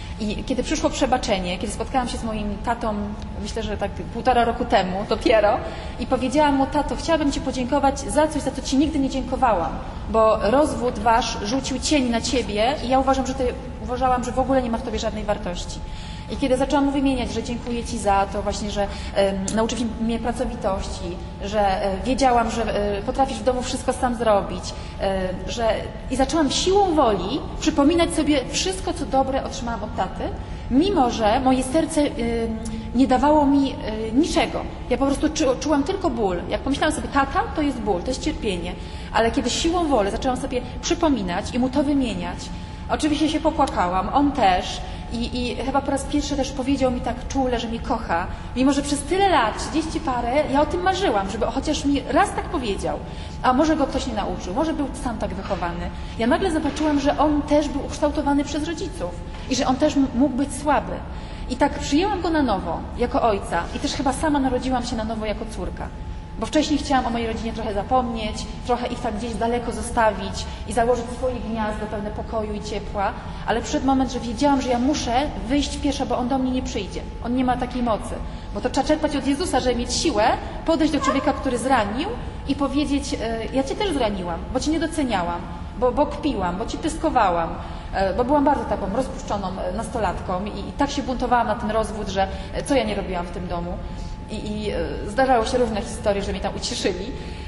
I kiedy przyszło przebaczenie, kiedy spotkałam się z moim tatą, myślę, że tak półtora roku temu dopiero, i powiedziałam mu: tato, chciałabym Ci podziękować za coś, za co Ci nigdy nie dziękowałam, bo rozwód Wasz rzucił cień na Ciebie i ja uważam, że ty, uważałam, że w ogóle nie ma w Tobie żadnej wartości. I kiedy zaczęłam mu wymieniać, że dziękuję Ci za to właśnie, że e, nauczyłeś mnie pracowitości, że e, wiedziałam, że e, potrafisz w domu wszystko sam zrobić, e, że i zaczęłam siłą woli przypominać sobie wszystko, co dobre otrzymałam od taty, mimo że moje serce e, nie dawało mi e, niczego. Ja po prostu czu, czułam tylko ból. Jak pomyślałam sobie, tata to jest ból, to jest cierpienie, ale kiedy siłą woli zaczęłam sobie przypominać i mu to wymieniać, oczywiście się popłakałam, on też. I, I chyba po raz pierwszy też powiedział mi tak czule, że mnie kocha, mimo że przez tyle lat, trzydzieści parę, ja o tym marzyłam, żeby chociaż mi raz tak powiedział. A może go ktoś nie nauczył, może był sam tak wychowany. Ja nagle zobaczyłam, że on też był ukształtowany przez rodziców i że on też mógł być słaby. I tak przyjęłam go na nowo, jako ojca, i też chyba sama narodziłam się na nowo jako córka. Bo wcześniej chciałam o mojej rodzinie trochę zapomnieć, trochę ich tak gdzieś daleko zostawić i założyć swoje gniazdo pełne pokoju i ciepła, ale przyszedł moment, że wiedziałam, że ja muszę wyjść pieszo, bo on do mnie nie przyjdzie. On nie ma takiej mocy. Bo to trzeba czerpać od Jezusa, żeby mieć siłę podejść do człowieka, który zranił i powiedzieć: ja Cię też zraniłam, bo Cię nie doceniałam, bo, bo kpiłam, bo Ci pyskowałam, bo byłam bardzo taką rozpuszczoną nastolatką i, i tak się buntowałam na ten rozwód, że co ja nie robiłam w tym domu. I, I zdarzały się różne historie, że mnie tam uciszyli,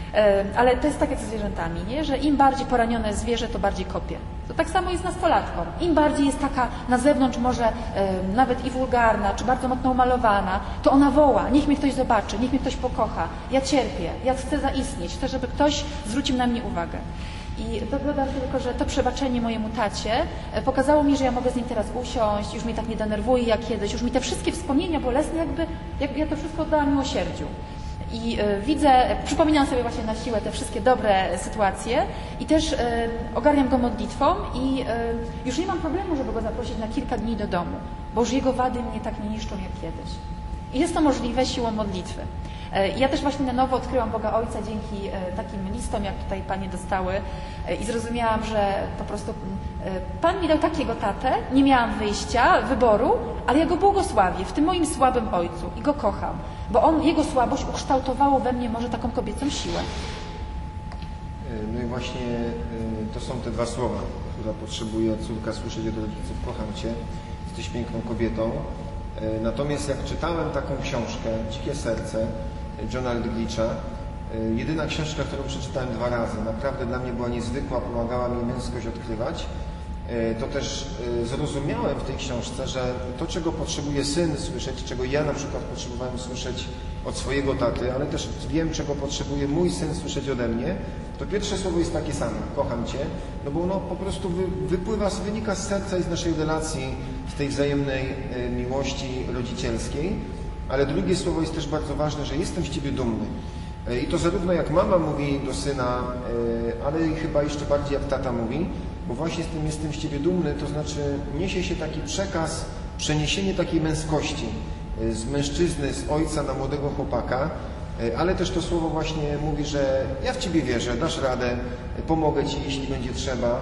ale to jest tak jak ze zwierzętami, nie? Że im bardziej poranione zwierzę, to bardziej kopie. To tak samo jest z nastolatką. Im bardziej jest taka na zewnątrz może nawet i wulgarna, czy bardzo mocno umalowana, to ona woła: niech mnie ktoś zobaczy, niech mnie ktoś pokocha, ja cierpię, ja chcę zaistnieć, chcę, żeby ktoś zwrócił na mnie uwagę. I dodam tylko, że to przebaczenie mojemu tacie pokazało mi, że ja mogę z nim teraz usiąść, już mnie tak nie denerwuje jak kiedyś, już mi te wszystkie wspomnienia bolesne, jakby, jakby ja to wszystko oddałam miłosierdziu. I y, widzę, przypominam sobie właśnie na siłę te wszystkie dobre sytuacje i też y, ogarniam go modlitwą i y, już nie mam problemu, żeby go zaprosić na kilka dni do domu, bo już jego wady mnie tak nie niszczą jak kiedyś. I jest to możliwe siłą modlitwy. Ja też właśnie na nowo odkryłam Boga Ojca dzięki takim listom, jak tutaj Panie dostały, i zrozumiałam, że po prostu Pan mi dał takiego tatę, nie miałam wyjścia, wyboru, ale ja go błogosławię w tym moim słabym ojcu i go kocham, bo on, jego słabość ukształtowało we mnie może taką kobiecą siłę. No i właśnie to są te dwa słowa, które potrzebuje córka słyszeć od rodziców: kocham Cię, jesteś piękną kobietą. Natomiast jak czytałem taką książkę Dzikie serce Johna Aldricha, jedyna książka, którą przeczytałem dwa razy, naprawdę dla mnie była niezwykła, pomagała mi męskość odkrywać, to też zrozumiałem w tej książce, że to, czego potrzebuje syn słyszeć, czego ja na przykład potrzebowałem słyszeć od swojego taty, ale też wiem, czego potrzebuje mój syn słyszeć ode mnie, to pierwsze słowo jest takie same: kocham Cię, no bo ono po prostu wy, wypływa, wynika z serca i z naszej relacji, z tej wzajemnej miłości rodzicielskiej, ale drugie słowo jest też bardzo ważne, że jestem z Ciebie dumny. I to zarówno jak mama mówi do syna, ale chyba jeszcze bardziej jak tata mówi, bo właśnie z tym jestem z Ciebie dumny, to znaczy niesie się taki przekaz, przeniesienie takiej męskości z mężczyzny, z ojca na młodego chłopaka, ale też to słowo właśnie mówi, że ja w Ciebie wierzę, dasz radę, pomogę Ci, jeśli będzie trzeba.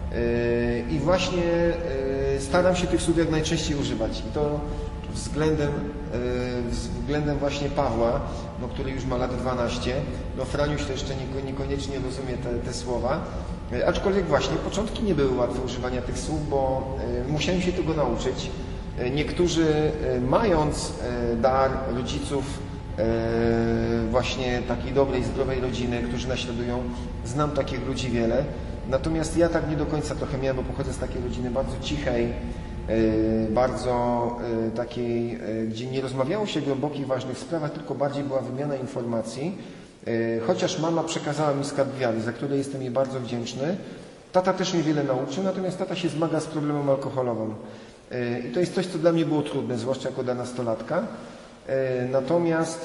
I właśnie staram się tych słów jak najczęściej używać. I to względem, względem właśnie Pawła, no, który już ma lat dwanaście, no Franiuś to jeszcze niekoniecznie rozumie te, te słowa, aczkolwiek właśnie początki nie były łatwe używania tych słów, bo musiałem się tego nauczyć. Niektórzy, mając dar rodziców właśnie takiej dobrej, zdrowej rodziny, którzy naśladują, znam takich ludzi wiele, natomiast ja tak nie do końca trochę miałem, bo pochodzę z takiej rodziny bardzo cichej, bardzo takiej, gdzie nie rozmawiało się o głębokich, ważnych sprawach, tylko bardziej była wymiana informacji. Chociaż mama przekazała mi skarb wiary, za który jestem jej bardzo wdzięczny, tata też mnie wiele nauczył, natomiast tata się zmaga z problemem alkoholowym. I to jest coś, co dla mnie było trudne, zwłaszcza jako dla nastolatka. Natomiast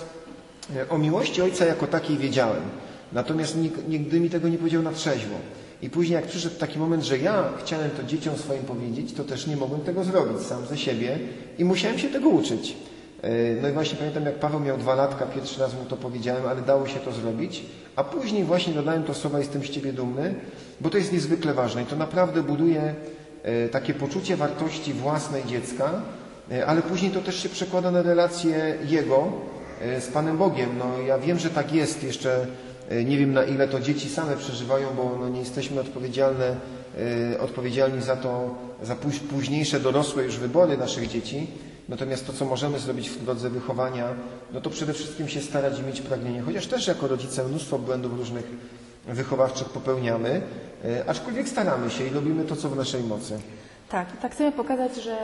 o miłości ojca jako takiej wiedziałem. Natomiast nigdy mi tego nie powiedział na trzeźwo. I później jak przyszedł taki moment, że ja chciałem to dzieciom swoim powiedzieć, to też nie mogłem tego zrobić sam ze siebie i musiałem się tego uczyć. No i właśnie pamiętam, jak Paweł miał dwa latka, pierwszy raz mu to powiedziałem, ale dało się to zrobić, a później właśnie dodałem to słowa jestem z Ciebie dumny, bo to jest niezwykle ważne i to naprawdę buduje takie poczucie wartości własnej dziecka, ale później to też się przekłada na relację jego z Panem Bogiem. No ja wiem, że tak jest, jeszcze nie wiem, na ile to dzieci same przeżywają, bo no nie jesteśmy odpowiedzialne, odpowiedzialni za to, za późniejsze dorosłe już wybory naszych dzieci. Natomiast to, co możemy zrobić w drodze wychowania, no to przede wszystkim się starać i mieć pragnienie. Chociaż też jako rodzice mnóstwo błędów różnych wychowawczych popełniamy, aczkolwiek staramy się i robimy to, co w naszej mocy. Tak, tak chcemy pokazać, że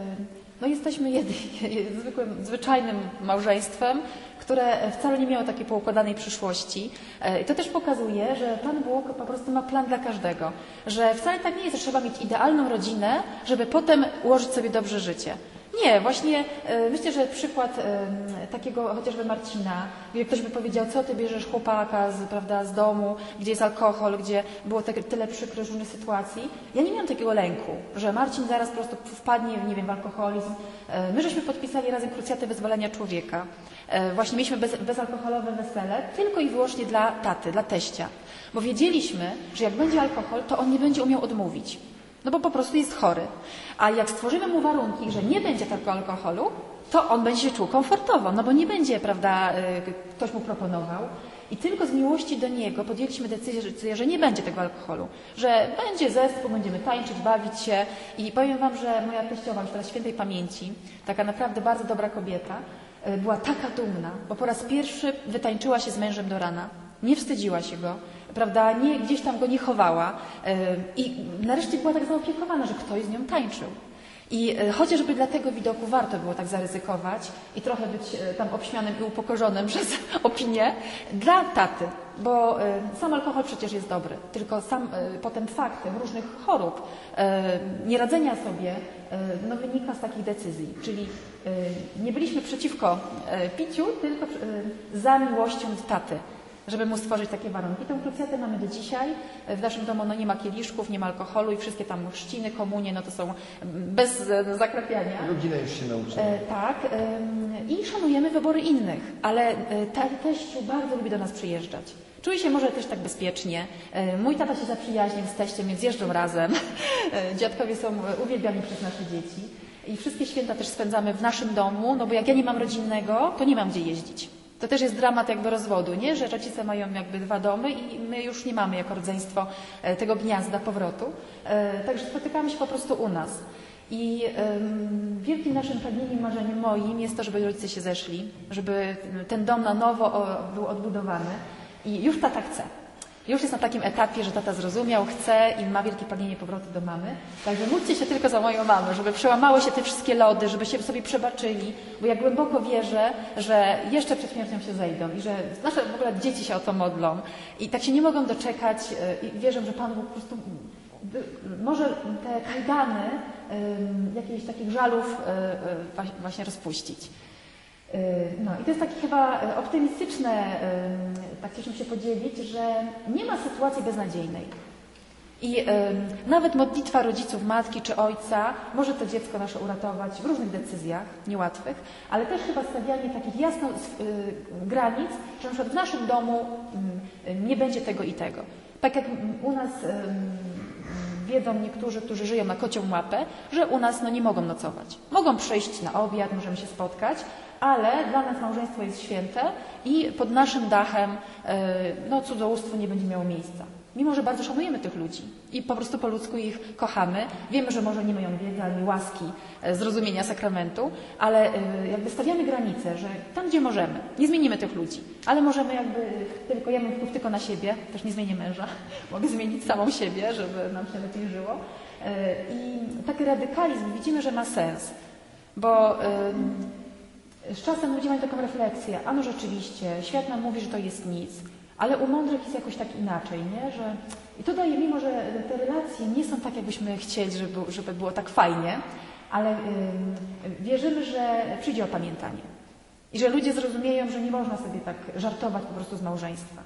no jesteśmy jedy, zwykłym, zwyczajnym małżeństwem, które wcale nie miało takiej poukładanej przyszłości. I to też pokazuje, że Pan Bóg po prostu ma plan dla każdego. Że wcale tak nie jest, że trzeba mieć idealną rodzinę, żeby potem ułożyć sobie dobrze życie. Nie, właśnie myślę, że przykład takiego chociażby Marcina, gdzie ktoś by powiedział, co ty bierzesz chłopaka z, prawda, z domu, gdzie jest alkohol, gdzie było tak, tyle przykrych różnych sytuacji. Ja nie miałam takiego lęku, że Marcin zaraz po prostu wpadnie, nie wiem, w alkoholizm. My żeśmy podpisali razem krucjatę wyzwolenia człowieka. Właśnie mieliśmy bez, bezalkoholowe wesele tylko i wyłącznie dla taty, dla teścia. Bo wiedzieliśmy, że jak będzie alkohol, to on nie będzie umiał odmówić. No bo po prostu jest chory. A jak stworzymy mu warunki, że nie będzie tego alkoholu, to on będzie się czuł komfortowo, no bo nie będzie, prawda, ktoś mu proponował. I tylko z miłości do niego podjęliśmy decyzję, że nie będzie tego alkoholu, że będzie zespół, będziemy tańczyć, bawić się. I powiem Wam, że moja teściowa, już teraz świętej pamięci, taka naprawdę bardzo dobra kobieta, była taka dumna, bo po raz pierwszy wytańczyła się z mężem do rana. Nie wstydziła się go, prawda, nie, gdzieś tam go nie chowała i nareszcie była tak zaopiekowana, że ktoś z nią tańczył. I chociażby dla tego widoku warto było tak zaryzykować i trochę być tam obśmianym i upokorzonym przez opinię dla taty, bo sam alkohol przecież jest dobry, tylko sam potem faktem różnych chorób, nieradzenia sobie, no, wynika z takich decyzji. Czyli nie byliśmy przeciwko piciu, tylko za miłością taty, żeby mu stworzyć takie warunki. Tę krucjatę mamy do dzisiaj. W naszym domu no, nie ma kieliszków, nie ma alkoholu i wszystkie tam chrzciny, komunie, no to są bez zakrapiania. Rodzina już się nauczyła. E, tak. E, I szanujemy wybory innych, ale e, teściu bardzo lubi do nas przyjeżdżać. Czuje się może też tak bezpiecznie. E, mój tata się zaprzyjaźnił z teściem, więc jeżdżą razem. E, dziadkowie są uwielbiani przez nasze dzieci. I wszystkie święta też spędzamy w naszym domu, no bo jak ja nie mam rodzinnego, to nie mam gdzie jeździć. To też jest dramat jakby rozwodu, nie? Że rodzice mają jakby dwa domy i my już nie mamy jako rodzeństwo tego gniazda powrotu. Także spotykamy się po prostu u nas. I um, wielkim naszym pragnieniem, marzeniem moim jest to, żeby rodzice się zeszli, żeby ten dom na nowo o, był odbudowany. I już tata chce. Już jest na takim etapie, że tata zrozumiał, chce i ma wielkie pragnienie powrotu do mamy. Także módlcie się tylko za moją mamę, żeby przełamały się te wszystkie lody, żeby się sobie przebaczyli, bo ja głęboko wierzę, że jeszcze przed śmiercią się zejdą i że nasze w ogóle dzieci się o to modlą. I tak się nie mogą doczekać i wierzę, że Pan Bóg po prostu może te kajdany jakichś takich żalów właśnie rozpuścić. No i to jest takie chyba optymistyczne tak chcieliśmy się podzielić, że nie ma sytuacji beznadziejnej. I y, nawet modlitwa rodziców, matki czy ojca może to dziecko nasze uratować w różnych decyzjach niełatwych, ale też chyba stawianie takich jasno y, granic, że na przykład w naszym domu y, nie będzie tego i tego. Tak jak u nas y, wiedzą niektórzy, którzy żyją na kocią łapę, że u nas no, nie mogą nocować. Mogą przyjść na obiad, możemy się spotkać, ale dla nas małżeństwo jest święte i pod naszym dachem y, no, cudzołóstwo nie będzie miało miejsca. Mimo że bardzo szanujemy tych ludzi i po prostu po ludzku ich kochamy. Wiemy, że może nie mają wiedzy ani łaski, zrozumienia sakramentu, ale jakby stawiamy granice, że tam, gdzie możemy, nie zmienimy tych ludzi, ale możemy jakby, tylko ja mam wpływ tylko na siebie, też nie zmienię męża, mogę zmienić samą siebie, żeby nam się lepiej żyło. I taki radykalizm widzimy, że ma sens, bo z czasem ludzie mają taką refleksję, a no rzeczywiście, świat nam mówi, że to jest nic. Ale u mądrych jest jakoś tak inaczej, nie? Że... I to daje, mimo że te relacje nie są tak, jakbyśmy chcieli, żeby, żeby było tak fajnie, ale yy, wierzymy, że przyjdzie opamiętanie. I że ludzie zrozumieją, że nie można sobie tak żartować po prostu z małżeństwa.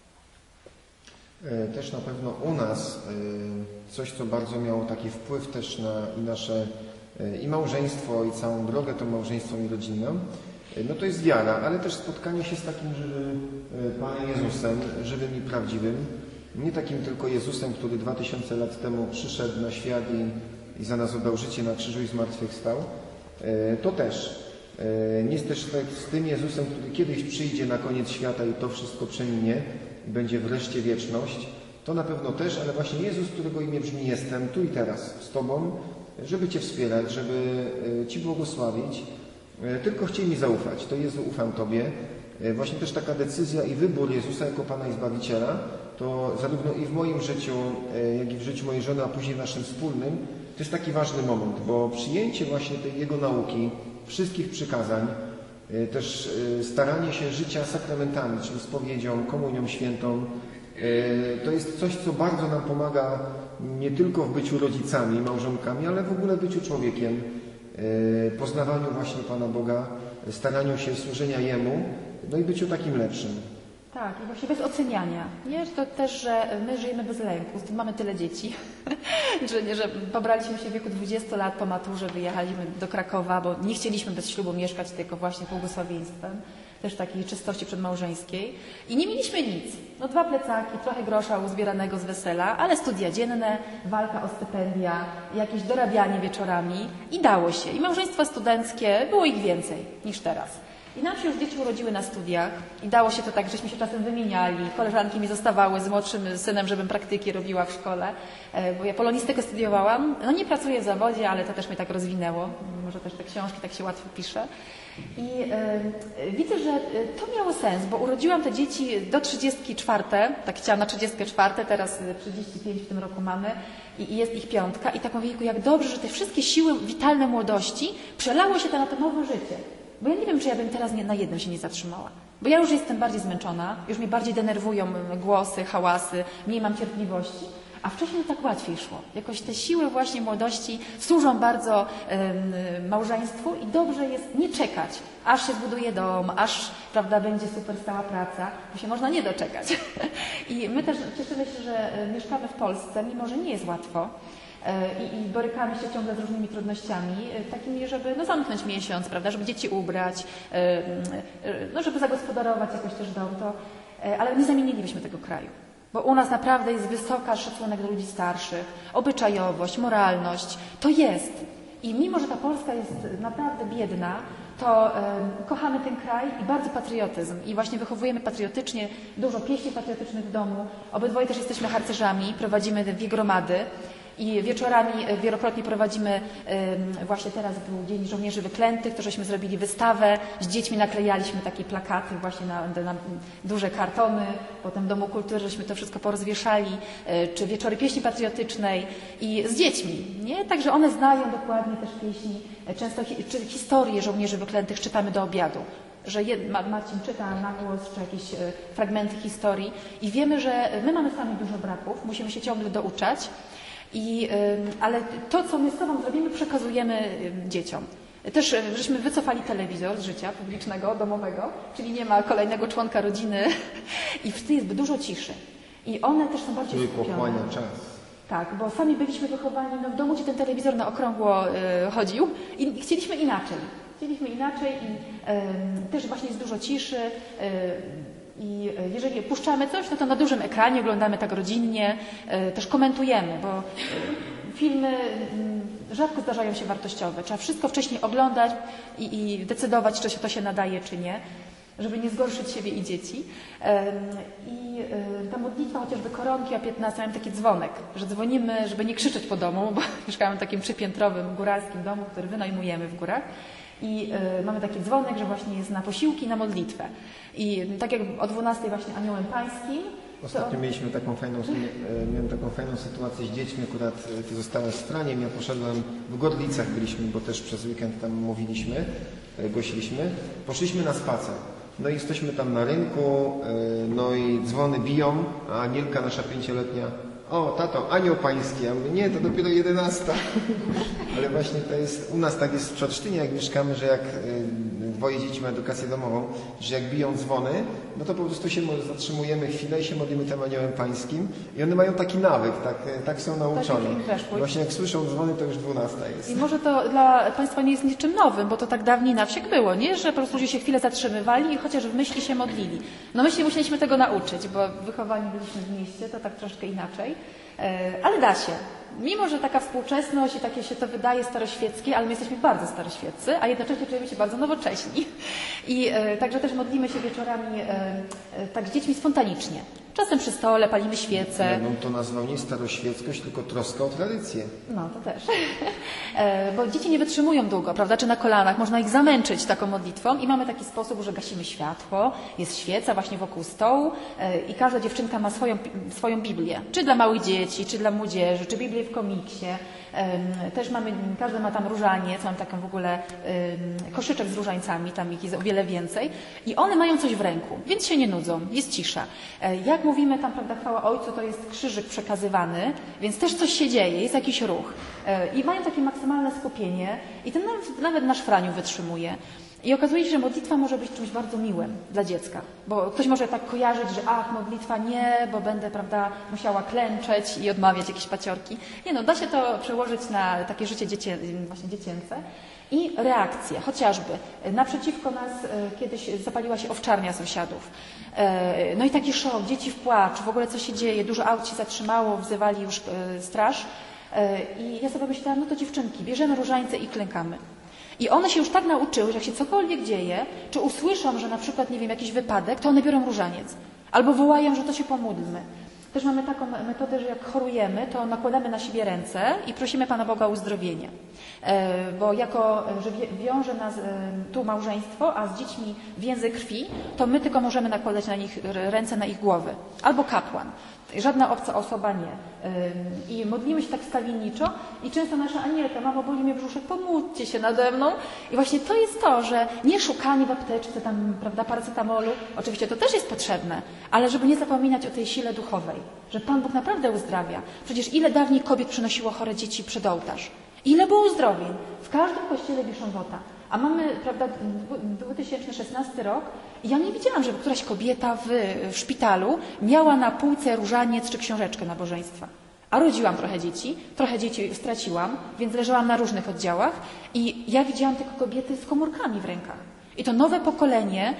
Też na pewno u nas coś, co bardzo miało taki wpływ też na i nasze i małżeństwo, i całą drogę tą małżeństwem i rodzinną, no to jest wiara, ale też spotkanie się z takim żywym Panem Jezusem, żywym i prawdziwym. Nie takim tylko Jezusem, który dwa tysiące lat temu przyszedł na świat i, i za nas oddał życie na krzyżu i zmartwychwstał. To też. Nie jest też tak z tym Jezusem, który kiedyś przyjdzie na koniec świata i to wszystko przeminie i będzie wreszcie wieczność. To na pewno też, ale właśnie Jezus, którego imię brzmi jestem tu i teraz z Tobą, żeby Cię wspierać, żeby Ci błogosławić. Tylko chciej mi zaufać. To Jezu, ufam Tobie. Właśnie też taka decyzja i wybór Jezusa jako Pana i Zbawiciela, to zarówno i w moim życiu, jak i w życiu mojej żony, a później w naszym wspólnym, to jest taki ważny moment, bo przyjęcie właśnie tej Jego nauki, wszystkich przykazań, też staranie się życia sakramentami, czyli spowiedzią, komunią świętą, to jest coś, co bardzo nam pomaga nie tylko w byciu rodzicami, małżonkami, ale w ogóle w byciu człowiekiem, poznawaniu właśnie Pana Boga, staraniu się służenia Jemu, no i byciu takim lepszym. Tak, i właśnie bez oceniania. Nie? To też, że my żyjemy bez lęku, mamy tyle dzieci, że, że pobraliśmy się w wieku dwudziestu lat po maturze, wyjechaliśmy do Krakowa, bo nie chcieliśmy bez ślubu mieszkać, tylko właśnie błogosławieństwem, też takiej czystości przedmałżeńskiej. I nie mieliśmy nic. No dwa plecaki, trochę grosza uzbieranego z wesela, ale studia dzienne, walka o stypendia, jakieś dorabianie wieczorami i dało się. I małżeństwa studenckie, było ich więcej niż teraz. I nam się już dzieci urodziły na studiach i dało się to tak, żeśmy się czasem wymieniali. Koleżanki mi zostawały z młodszym synem, żebym praktyki robiła w szkole, bo ja polonistykę studiowałam. No nie pracuję w zawodzie, ale to też mnie tak rozwinęło. Może też te książki tak się łatwo pisze. I y, widzę, że to miało sens, bo urodziłam te dzieci do trzydziestki czwartej, tak chciałam na trzydziestkę czwartą, teraz trzydzieści pięć w tym roku mamy i, i jest ich piątka. I tak mówię, jak dobrze, że te wszystkie siły witalne młodości przelało się to na to nowe życie. Bo ja nie wiem, czy ja bym teraz nie, na jednym się nie zatrzymała. Bo ja już jestem bardziej zmęczona, już mnie bardziej denerwują głosy, hałasy, mniej mam cierpliwości, a wcześniej to tak łatwiej szło. Jakoś te siły właśnie młodości służą bardzo y, małżeństwu i dobrze jest nie czekać, aż się zbuduje dom, aż prawda, będzie super stała praca, bo się można nie doczekać. I my też cieszymy się, że mieszkamy w Polsce, mimo że nie jest łatwo. I, i borykamy się ciągle z różnymi trudnościami, takimi, żeby no, zamknąć miesiąc, prawda, żeby dzieci ubrać, no, żeby zagospodarować jakoś też dom, to, ale nie zamienilibyśmy tego kraju. Bo u nas naprawdę jest wysoka szacunek do ludzi starszych, obyczajowość, moralność, to jest. I mimo, że ta Polska jest naprawdę biedna, to um, kochamy ten kraj i bardzo patriotyzm. I właśnie wychowujemy patriotycznie, dużo pieśni patriotycznych w domu. Obydwoje też jesteśmy harcerzami, prowadzimy dwie gromady. I wieczorami wielokrotnie prowadzimy, właśnie teraz był Dzień Żołnierzy Wyklętych, to żeśmy zrobili wystawę, z dziećmi naklejaliśmy takie plakaty właśnie na, na duże kartony, potem w Domu Kultury żeśmy to wszystko porozwieszali, czy wieczory pieśni patriotycznej i z dziećmi, nie? Także one znają dokładnie też pieśni, często hi, czy historie żołnierzy wyklętych czytamy do obiadu. Że jed, Marcin czyta na głos, czy jakieś e, fragmenty historii i wiemy, że my mamy sami dużo braków, musimy się ciągle douczać. I, ale to, co my z Tobą zrobimy, przekazujemy dzieciom. Też żeśmy wycofali telewizor z życia publicznego, domowego, czyli nie ma kolejnego członka rodziny i wtedy jest dużo ciszy. I one też są bardziej Który skupione. pochłania czas. Tak, bo sami byliśmy wychowani, no w domu, gdzie ten telewizor na okrągło y, chodził i chcieliśmy inaczej. Chcieliśmy inaczej i y, też właśnie jest dużo ciszy. Y, I jeżeli puszczamy coś, no to na dużym ekranie oglądamy tak rodzinnie, y, też komentujemy, bo y, filmy y, rzadko zdarzają się wartościowe. Trzeba wszystko wcześniej oglądać i, i decydować, czy się to się nadaje, czy nie, żeby nie zgorszyć siebie i dzieci. I ta modlitwa, chociażby koronki o piętnastej, mamy taki dzwonek, że dzwonimy, żeby nie krzyczeć po domu, bo mieszkamy w takim przypiętrowym, góralskim domu, który wynajmujemy w górach. I y, mamy taki dzwonek, że właśnie jest na posiłki, na modlitwę. I tak jak o dwunastej właśnie aniołem pańskim. Ostatnio to... mieliśmy taką fajną, miałem taką fajną sytuację z dziećmi, akurat ty zostałaś z Franiem, ja poszedłem w Gorlicach, byliśmy, bo też przez weekend tam mówiliśmy, głosiliśmy. Poszliśmy na spacer. No i jesteśmy tam na rynku, no i dzwony biją, a Anielka, nasza pięcioletnia, o tato, anioł pański, ja mówię, nie, to dopiero jedenasta. Ale właśnie to jest, u nas tak jest w Przedsztynie, jak mieszkamy, że jak dwoje dzieci ma edukację domową, że jak biją dzwony, no to po prostu się zatrzymujemy chwilę i się modlimy tym aniołem pańskim i one mają taki nawyk, tak, tak są nauczone. Tak, właśnie jak słyszą dzwony, to już dwunasta jest. I może to dla Państwa nie jest niczym nowym, bo to tak dawniej na wsiach było, nie? Że po prostu ludzie się chwilę zatrzymywali i chociaż w myśli się modlili. No my się musieliśmy tego nauczyć, bo wychowani byliśmy w mieście, to tak troszkę inaczej. Ale da się. Mimo, że taka współczesność i takie się to wydaje staroświeckie, ale my jesteśmy bardzo staroświeccy, a jednocześnie czujemy się bardzo nowocześni. I e, także też modlimy się wieczorami e, e, tak z dziećmi spontanicznie. Czasem przy stole palimy świece. Ja bym to nazwał nie staroświeckość, tylko troska o tradycję. No, to też. e, bo dzieci nie wytrzymują długo, prawda, czy na kolanach. Można ich zamęczyć taką modlitwą i mamy taki sposób, że gasimy światło, jest świeca właśnie wokół stołu e, i każda dziewczynka ma swoją, swoją Biblię. Czy dla małych dzieci, czy dla młodzieży, czy Biblię w komiksie. Też mamy, każdy ma tam różaniec, mam taką w ogóle koszyczek z różańcami, tam ich jest o wiele więcej i one mają coś w ręku, więc się nie nudzą, jest cisza. Jak mówimy tam, prawda, chwała Ojcu, to jest krzyżyk przekazywany, więc też coś się dzieje, jest jakiś ruch i mają takie maksymalne skupienie i ten nawet, nawet nasz Franiu wytrzymuje. I okazuje się, że modlitwa może być czymś bardzo miłym dla dziecka, bo ktoś może tak kojarzyć, że ach, modlitwa nie, bo będę, prawda, musiała klęczeć i odmawiać jakieś paciorki. Nie no, da się to przełożyć na takie życie dziecię, właśnie dziecięce. I reakcje, chociażby naprzeciwko nas kiedyś zapaliła się owczarnia sąsiadów. No i taki szok, dzieci w płacz, w ogóle co się dzieje, dużo aut się zatrzymało, wzywali już straż. I ja sobie myślałam, no to dziewczynki, bierzemy różańce i klękamy. I one się już tak nauczyły, że jak się cokolwiek dzieje, czy usłyszą, że na przykład, nie wiem, jakiś wypadek, to one biorą różaniec. Albo wołają, że to się pomódlmy. Też mamy taką metodę, że jak chorujemy, to nakładamy na siebie ręce i prosimy Pana Boga o uzdrowienie. Bo jako, że wiąże nas tu małżeństwo, a z dziećmi więzy krwi, to my tylko możemy nakładać na nich ręce na ich głowy. Albo kapłan. Żadna obca osoba nie. I modlimy się tak stawienniczo i często nasza Anielka, mamo, boli mnie brzuszek, pomódlcie się nade mną. I właśnie to jest to, że nie szukanie w apteczce tam, prawda, paracetamolu, oczywiście to też jest potrzebne, ale żeby nie zapominać o tej sile duchowej, że Pan Bóg naprawdę uzdrawia. Przecież ile dawniej kobiet przynosiło chore dzieci przed ołtarz? Ile było uzdrowień? W każdym kościele wiszą wota. A mamy, prawda, dwa tysiące szesnasty rok i ja nie widziałam, żeby któraś kobieta w, w szpitalu miała na półce różaniec czy książeczkę nabożeństwa. A rodziłam trochę dzieci, trochę dzieci straciłam, więc leżałam na różnych oddziałach i ja widziałam tylko kobiety z komórkami w rękach. I to nowe pokolenie,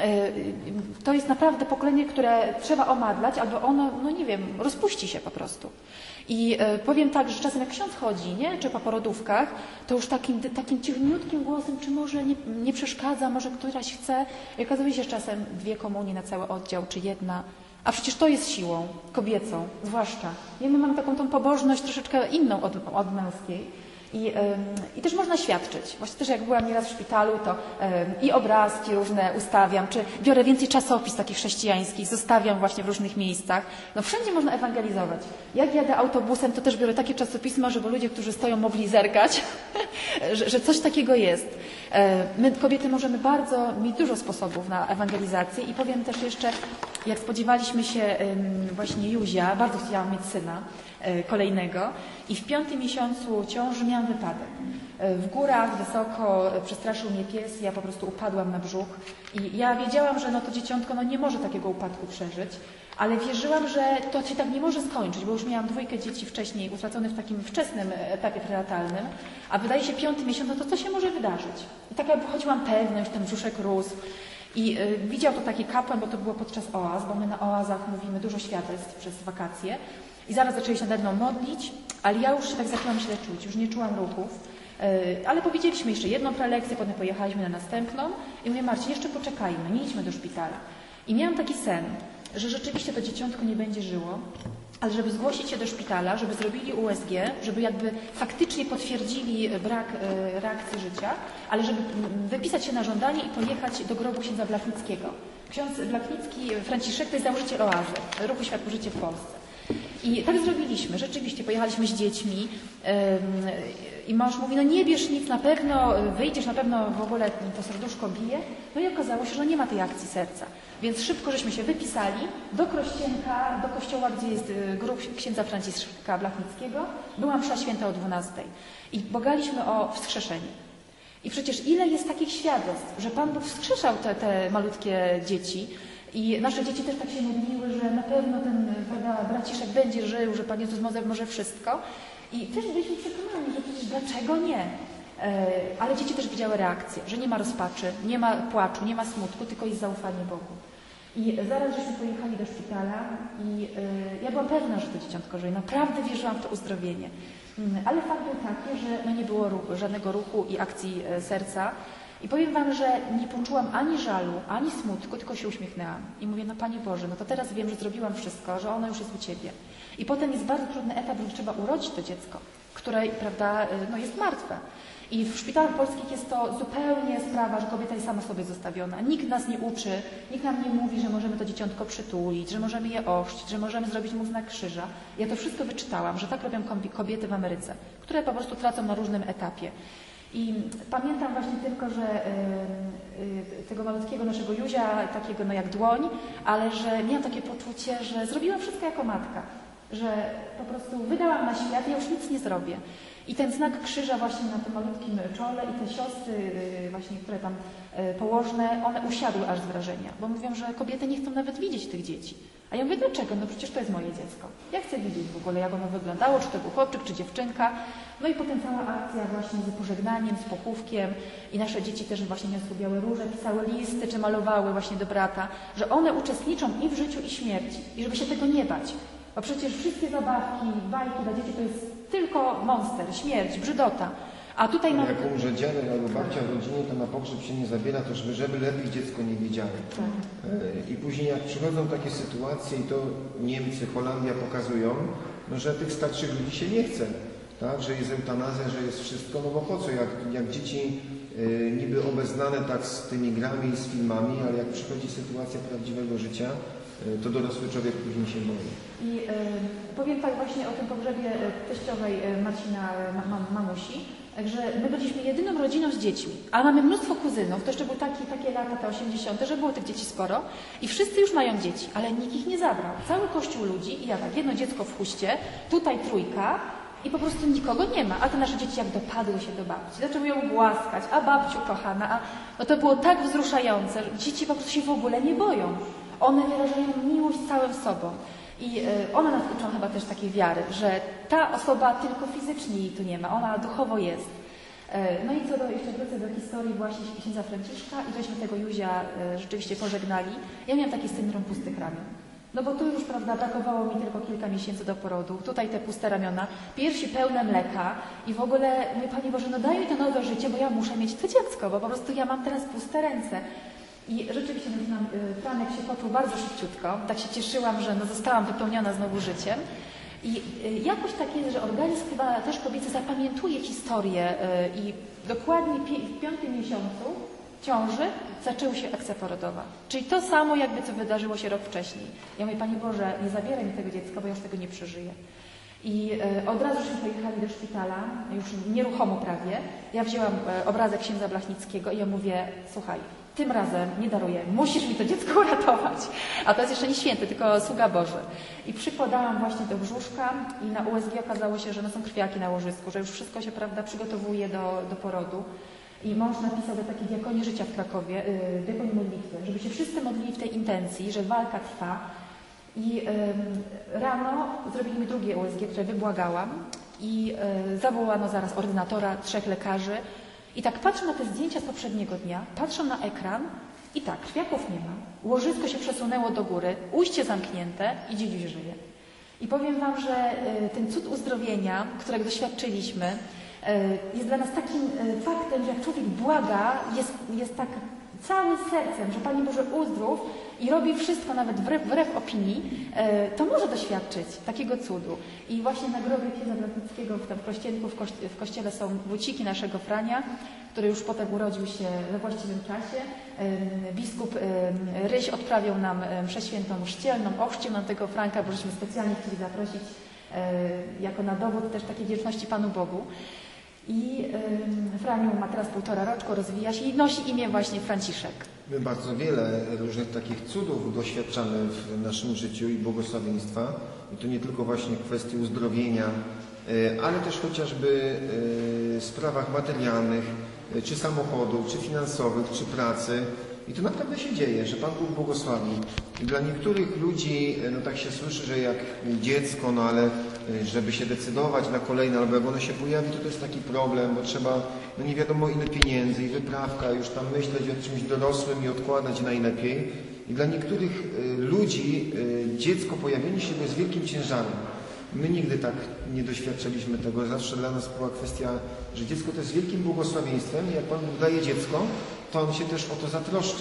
to jest naprawdę pokolenie, które trzeba omadlać, albo ono, no nie wiem, rozpuści się po prostu. I powiem tak, że czasem jak ksiądz chodzi, nie, czy po porodówkach, to już takim, takim cichniutkim głosem, czy może nie, nie przeszkadza, może któraś chce. I okazuje się, że czasem dwie komunie na cały oddział, czy jedna. A przecież to jest siłą kobiecą, zwłaszcza. I my mamy taką tą pobożność troszeczkę inną od, od męskiej. I, ym, I też można świadczyć. Właśnie też jak byłam nieraz w szpitalu, to ym, i obrazki różne ustawiam, czy biorę więcej czasopis takich chrześcijańskich, zostawiam właśnie w różnych miejscach. No wszędzie można ewangelizować. Jak jadę autobusem, to też biorę takie czasopisma, żeby ludzie, którzy stoją, mogli zerkać, że, że coś takiego jest. My, kobiety, możemy bardzo mieć dużo sposobów na ewangelizację i powiem też jeszcze, jak spodziewaliśmy się ym, właśnie Józia, bardzo chciałam mieć syna kolejnego i w piątym miesiącu ciąży miałam miałam wypadek. W górach, wysoko, przestraszył mnie pies, ja po prostu upadłam na brzuch i ja wiedziałam, że no to dzieciątko no nie może takiego upadku przeżyć, ale wierzyłam, że to się tak nie może skończyć, bo już miałam dwójkę dzieci wcześniej utraconych w takim wczesnym etapie prenatalnym, a wydaje się piąty miesiąc, no to co się może wydarzyć? I taka wychodziłam pewność, ten brzuszek rósł. I y, widział to taki kapłan, bo to było podczas oaz, bo my na oazach mówimy dużo świadectw przez wakacje. I zaraz zaczęli się nade mną modlić, ale ja już tak zaczęłam źle czuć, już nie czułam ruchów. Y, ale powiedzieliśmy jeszcze jedną prelekcję, potem pojechaliśmy na następną i mówię, Marcin, jeszcze poczekajmy, nie idźmy do szpitala. I miałam taki sen, że rzeczywiście to dzieciątko nie będzie żyło, ale żeby zgłosić się do szpitala, żeby zrobili U S G, żeby jakby faktycznie potwierdzili brak y, reakcji życia, ale żeby wypisać się na żądanie i pojechać do grobu księdza Blachnickiego. Ksiądz Blachnicki, Franciszek, to jest założyciel oazy, ruchu Światło Życie w Polsce. I tak zrobiliśmy. Rzeczywiście pojechaliśmy z dziećmi yy, i mąż mówi, no nie bierz nic, na pewno wyjdziesz, na pewno w ogóle to serduszko bije. No i okazało się, że nie ma tej akcji serca. Więc szybko żeśmy się wypisali do Krościenka, do kościoła, gdzie jest grób księdza Franciszka Blachnickiego. Była msza święta o dwunastej i błagaliśmy o wskrzeszenie. I przecież ile jest takich świadectw, że Pan Bóg wskrzeszał te, te malutkie dzieci. I nasze dzieci też tak się modliły, że na pewno ten prawda, braciszek będzie żył, że Pan Jezus może wszystko. I też byliśmy przekonani, że przecież dlaczego nie? E, ale dzieci też widziały reakcję, że nie ma rozpaczy, nie ma płaczu, nie ma smutku, tylko jest zaufanie Bogu. I zaraz żeśmy pojechali do szpitala i e, ja byłam pewna, że to dzieciątko żyje. Naprawdę wierzyłam w to uzdrowienie. Ale fakt był taki, że no nie było ruchu, żadnego ruchu i akcji e, serca. I powiem Wam, że nie poczułam ani żalu, ani smutku, tylko się uśmiechnęłam. I mówię, no Panie Boże, no to teraz wiem, że zrobiłam wszystko, że ono już jest u Ciebie. I potem jest bardzo trudny etap, że trzeba urodzić to dziecko, które, prawda, no jest martwe. I w szpitalach polskich jest to zupełnie sprawa, że kobieta jest sama sobie zostawiona. Nikt nas nie uczy, nikt nam nie mówi, że możemy to dzieciątko przytulić, że możemy je ochrzcić, że możemy zrobić mu znak krzyża. Ja to wszystko wyczytałam, że tak robią kobiety w Ameryce, które po prostu tracą na różnym etapie. I pamiętam właśnie tylko, że y, y, tego malutkiego naszego Józia, takiego no jak dłoń, ale że miałam takie poczucie, że zrobiłam wszystko jako matka, że po prostu wydałam na świat, ja już nic nie zrobię. I ten znak krzyża właśnie na tym malutkim czole i te siostry y, właśnie, które tam y, położne, one usiadły aż z wrażenia, bo mówią, że kobiety nie chcą nawet widzieć tych dzieci. A ja mówię, dlaczego? No przecież to jest moje dziecko. Ja chcę widzieć w ogóle, jak ono wyglądało, czy to był chłopczyk, czy dziewczynka. No i potem cała akcja właśnie z pożegnaniem, z pochówkiem i nasze dzieci też właśnie niosły białe róże, pisały listy, czy malowały właśnie do brata, że one uczestniczą i w życiu, i śmierci. I żeby się tego nie bać. Bo przecież wszystkie zabawki, bajki dla dzieci to jest tylko monster, śmierć, brzydota. A tutaj mamy... Jak umrze dziadek albo babcia w rodzinie, to na pogrzeb się nie zabiera, to żeby, żeby lepiej dziecko nie wiedziało. Tak. I później jak przychodzą takie sytuacje i to Niemcy, Holandia pokazują, no, że tych starszych ludzi się nie chce. Tak? Że jest eutanazja, że jest wszystko, no bo po co? Jak, jak dzieci y, niby obeznane tak z tymi grami i z filmami, ale jak przychodzi sytuacja prawdziwego życia, y, to dorosły człowiek później się boi. I y, powiem tak właśnie o tym pogrzebie teściowej Marcina ma, mamusi, że my byliśmy jedyną rodziną z dziećmi, ale mamy mnóstwo kuzynów, to jeszcze były takie, takie lata, te osiemdziesiąte, że było tych dzieci sporo i wszyscy już mają dzieci, ale nikt ich nie zabrał. Cały kościół ludzi i ja tak, jedno dziecko w huście, tutaj trójka i po prostu nikogo nie ma. A te nasze dzieci jak dopadły się do babci, zaczęły ją głaskać, a babciu kochana, a no to było tak wzruszające, że dzieci po prostu się w ogóle nie boją. One wyrażają miłość całym sobą. I one nas uczą chyba też takiej wiary, że ta osoba tylko fizycznie jej tu nie ma, ona duchowo jest. No i co do, jeszcze wrócę do historii właśnie księdza Franciszka i żeśmy tego Józia rzeczywiście pożegnali. Ja miałam taki syndrom pustych ramion. No bo tu już, prawda, brakowało mi tylko kilka miesięcy do porodu, tutaj te puste ramiona, piersi pełne mleka i w ogóle mówię, Panie Boże, no daj mi to nowe życie, bo ja muszę mieć to dziecko, bo po prostu ja mam teraz puste ręce. I rzeczywiście no, Franek się poczuł bardzo szybciutko, tak się cieszyłam, że no, zostałam wypełniona znowu życiem. I jakoś tak jest, że organizm chyba też kobiecy zapamiętuje historię i dokładnie w piątym miesiącu ciąży zaczęły się akcja porodowa. Czyli to samo jakby co wydarzyło się rok wcześniej. Ja mówię, Panie Boże, nie zabieraj mi tego dziecka, bo ja już tego nie przeżyję. I e, od razu żeśmy pojechali do szpitala, już nieruchomo prawie. Ja wzięłam e, obrazek księdza Blachnickiego i ja mówię, słuchaj, tym razem nie daruję, musisz mi to dziecko uratować. A to jest jeszcze nie święty, tylko sługa Boży. I przykładałam właśnie do brzuszka i na U S G okazało się, że no są krwiaki na łożysku, że już wszystko się, prawda, przygotowuje do, do porodu. I mąż napisał do takiej diakonii życia w Krakowie, yy, diakonii modlitwy, żeby się wszyscy modlili w tej intencji, że walka trwa. I yy, rano zrobili mi drugie U S G, które wybłagałam i yy, zawołano zaraz ordynatora, trzech lekarzy. I tak patrzę na te zdjęcia z poprzedniego dnia, patrzę na ekran i tak, krwiaków nie ma, łożysko się przesunęło do góry, ujście zamknięte i dziś żyje. I powiem Wam, że y, ten cud uzdrowienia, którego doświadczyliśmy, y, jest dla nas takim y, faktem, że jak człowiek błaga, jest, jest tak całym sercem, że Panie Boże uzdrów i robi wszystko nawet wbrew, wbrew opinii, y, to może doświadczyć takiego cudu. I właśnie na grobie księdza Bratnickiego w, tam w Krościenku w, kości w kościele są buciki naszego Frania, który już potem urodził się we właściwym czasie. Biskup Ryś odprawiał nam mszę świętą chrzcielną, ochrzcił nam tego Franka, bo żeśmy specjalnie chcieli zaprosić jako na dowód też takiej wdzięczności Panu Bogu. I Franiu ma teraz półtora roczku, rozwija się i nosi imię właśnie Franciszek. My bardzo wiele różnych takich cudów doświadczamy w naszym życiu i błogosławieństwa. I to nie tylko właśnie kwestii uzdrowienia, ale też chociażby w sprawach materialnych, czy samochodu, czy finansowych, czy pracy. I to naprawdę się dzieje, że Pan Bóg błogosławi. I dla niektórych ludzi, no tak się słyszy, że jak dziecko, no ale żeby się decydować na kolejne, albo jak ono się pojawi, to to jest taki problem, bo trzeba, no nie wiadomo ile pieniędzy i wyprawka, już tam myśleć o czymś dorosłym i odkładać najlepiej. I dla niektórych ludzi dziecko, pojawienie się jest wielkim ciężarem. My nigdy tak nie doświadczyliśmy tego. Zawsze dla nas była kwestia, że dziecko to jest wielkim błogosławieństwem i jak Pan Bóg daje dziecko, to On się też o to zatroszczy,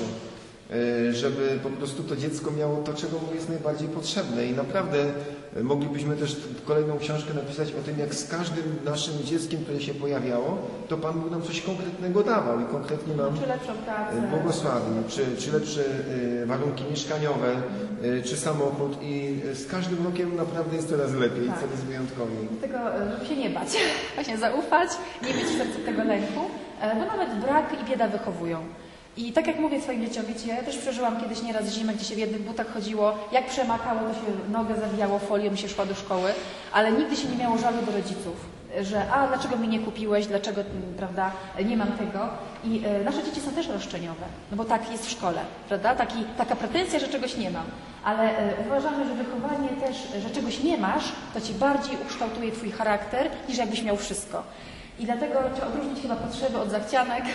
żeby po prostu to dziecko miało to, czego mu jest najbardziej potrzebne. I naprawdę moglibyśmy też kolejną książkę napisać o tym, jak z każdym naszym dzieckiem, które się pojawiało, to Pan Bóg nam coś konkretnego dawał i konkretnie nam czy lepszą pracę, błogosławił, czy, czy lepsze warunki mieszkaniowe, czy samochód i z każdym rokiem naprawdę jest coraz lepiej, tak. coraz wyjątkowiej. Tego, żeby się nie bać, właśnie zaufać, nie mieć w sercu tego lęku, bo nawet brak i bieda wychowują. I tak jak mówię swoim dzieciom, wiecie, ja też przeżyłam kiedyś nieraz zimę, gdzie się w jednych butach chodziło, jak przemakało, to się nogę zawijało folią i się szła do szkoły, ale nigdy się nie miało żalu do rodziców, że a dlaczego mi nie kupiłeś, dlaczego, prawda, nie mam tego. I e, nasze dzieci są też roszczeniowe, no bo tak jest w szkole, prawda, Taki, taka pretensja, że czegoś nie mam. Ale e, uważamy, że wychowanie też, że czegoś nie masz, to ci bardziej ukształtuje twój charakter, niż jakbyś miał wszystko. I dlatego trzeba odróżnić chyba potrzeby od zachcianek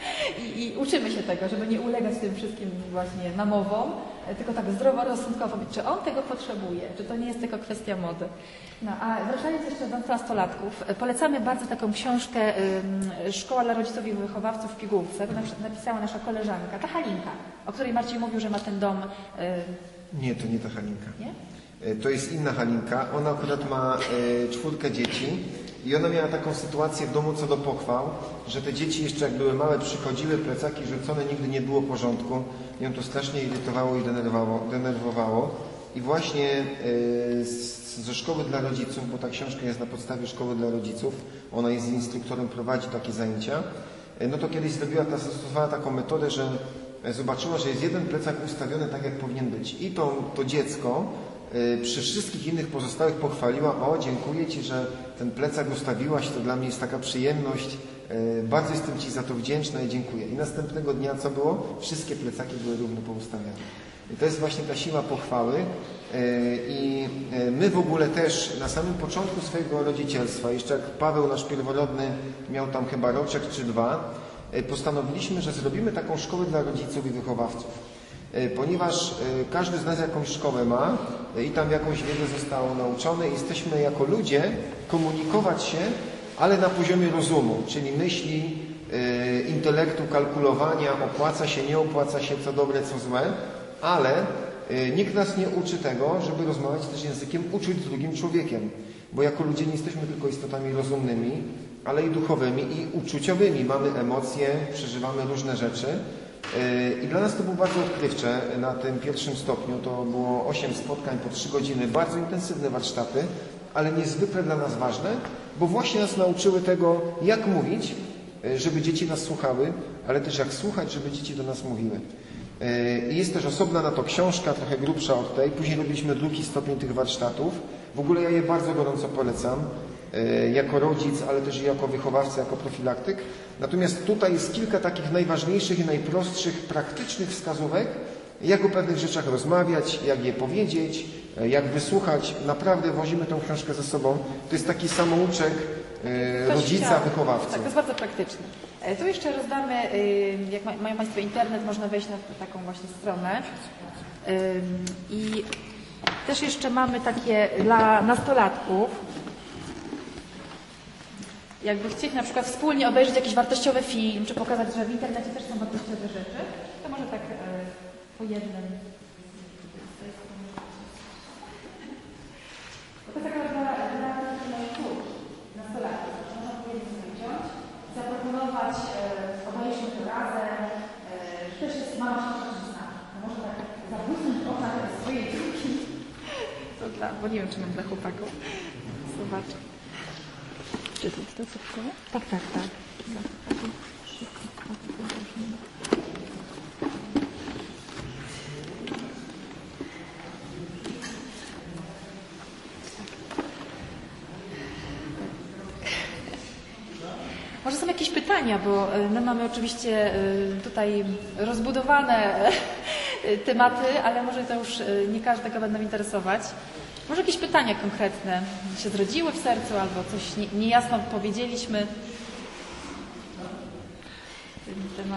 I, i uczymy się tego, żeby nie ulegać tym wszystkim właśnie namowom, tylko tak zdroworozsądkowo, czy on tego potrzebuje, czy to nie jest tylko kwestia mody. No, a wracając jeszcze do nastolatków, polecamy bardzo taką książkę y, Szkoła dla rodziców i wychowawców w pigułce, to napisała nasza koleżanka, ta Halinka, o której Marcin mówił, że ma ten dom. Y... Nie, to nie ta Halinka. Nie? To jest inna Halinka. Ona akurat ma y, czwórkę dzieci. I ona miała taką sytuację w domu co do pochwał, że te dzieci jeszcze jak były małe przychodziły, plecaki rzucone, nigdy nie było porządku. Ją to strasznie irytowało i denerwowało. denerwowało. I właśnie yy, z, ze szkoły dla rodziców, bo ta książka jest na podstawie szkoły dla rodziców, ona jest instruktorem, prowadzi takie zajęcia, yy, no to kiedyś zrobiła, ta, zastosowała taką metodę, że zobaczyła, że jest jeden plecak ustawiony tak, jak powinien być. I to, to dziecko przy wszystkich innych pozostałych pochwaliła: o, dziękuję Ci, że ten plecak ustawiłaś, to dla mnie jest taka przyjemność, bardzo jestem Ci za to wdzięczna i dziękuję. I następnego dnia co było? Wszystkie plecaki były równo poustawiane. I to jest właśnie ta siła pochwały i my w ogóle też na samym początku swojego rodzicielstwa, jeszcze jak Paweł nasz pierworodny miał tam chyba roczek czy dwa, postanowiliśmy, że zrobimy taką szkołę dla rodziców i wychowawców. Ponieważ każdy z nas jakąś szkołę ma i tam jakąś wiedzę zostało nauczone, jesteśmy jako ludzie komunikować się, ale na poziomie rozumu, czyli myśli, intelektu, kalkulowania, opłaca się, nie opłaca się, co dobre, co złe, ale nikt nas nie uczy tego, żeby rozmawiać też językiem uczuć z drugim człowiekiem, bo jako ludzie nie jesteśmy tylko istotami rozumnymi, ale i duchowymi i uczuciowymi. Mamy emocje, przeżywamy różne rzeczy. I dla nas to było bardzo odkrywcze na tym pierwszym stopniu. To było osiem spotkań po trzy godziny, bardzo intensywne warsztaty, ale niezwykle dla nas ważne, bo właśnie nas nauczyły tego, jak mówić, żeby dzieci nas słuchały, ale też jak słuchać, żeby dzieci do nas mówiły. I jest też osobna na to książka, trochę grubsza od tej. Później robiliśmy drugi stopień tych warsztatów. W ogóle ja je bardzo gorąco polecam, jako rodzic, ale też i jako wychowawca, jako profilaktyk. Natomiast tutaj jest kilka takich najważniejszych i najprostszych, praktycznych wskazówek, jak o pewnych rzeczach rozmawiać, jak je powiedzieć, jak wysłuchać. Naprawdę wozimy tą książkę ze sobą. To jest taki samouczek rodzica, chciał. wychowawcy. Tak, to jest bardzo praktyczne. E, Tu jeszcze rozdamy, y, jak ma- mają Państwo internet, można wejść na taką właśnie stronę. Ym, I też jeszcze mamy takie dla nastolatków. Jakby chcieć na przykład wspólnie obejrzeć jakiś wartościowy film, czy pokazać, że w internecie też są wartościowe rzeczy, to może tak e, po jednym. Bo to jest taka dla, dla córki, nastolatków. Można po jednym wziąć, zaproponować, e, obejrzmy to razem, e, że też jest mama się też zna. To może tak zabłysnąć w oczach swojej córki. To dla, bo nie wiem, czy mam dla chłopaków. Zobaczę. Czy to jest to córkowe? Tak, tak, tak. Może są jakieś pytania, bo y, my mamy oczywiście y, tutaj rozbudowane y, tematy, ale może to już y, nie każdego będą interesować. Może jakieś pytania konkretne się zrodziły w sercu albo coś nie, niejasno powiedzieliśmy w tym temacie.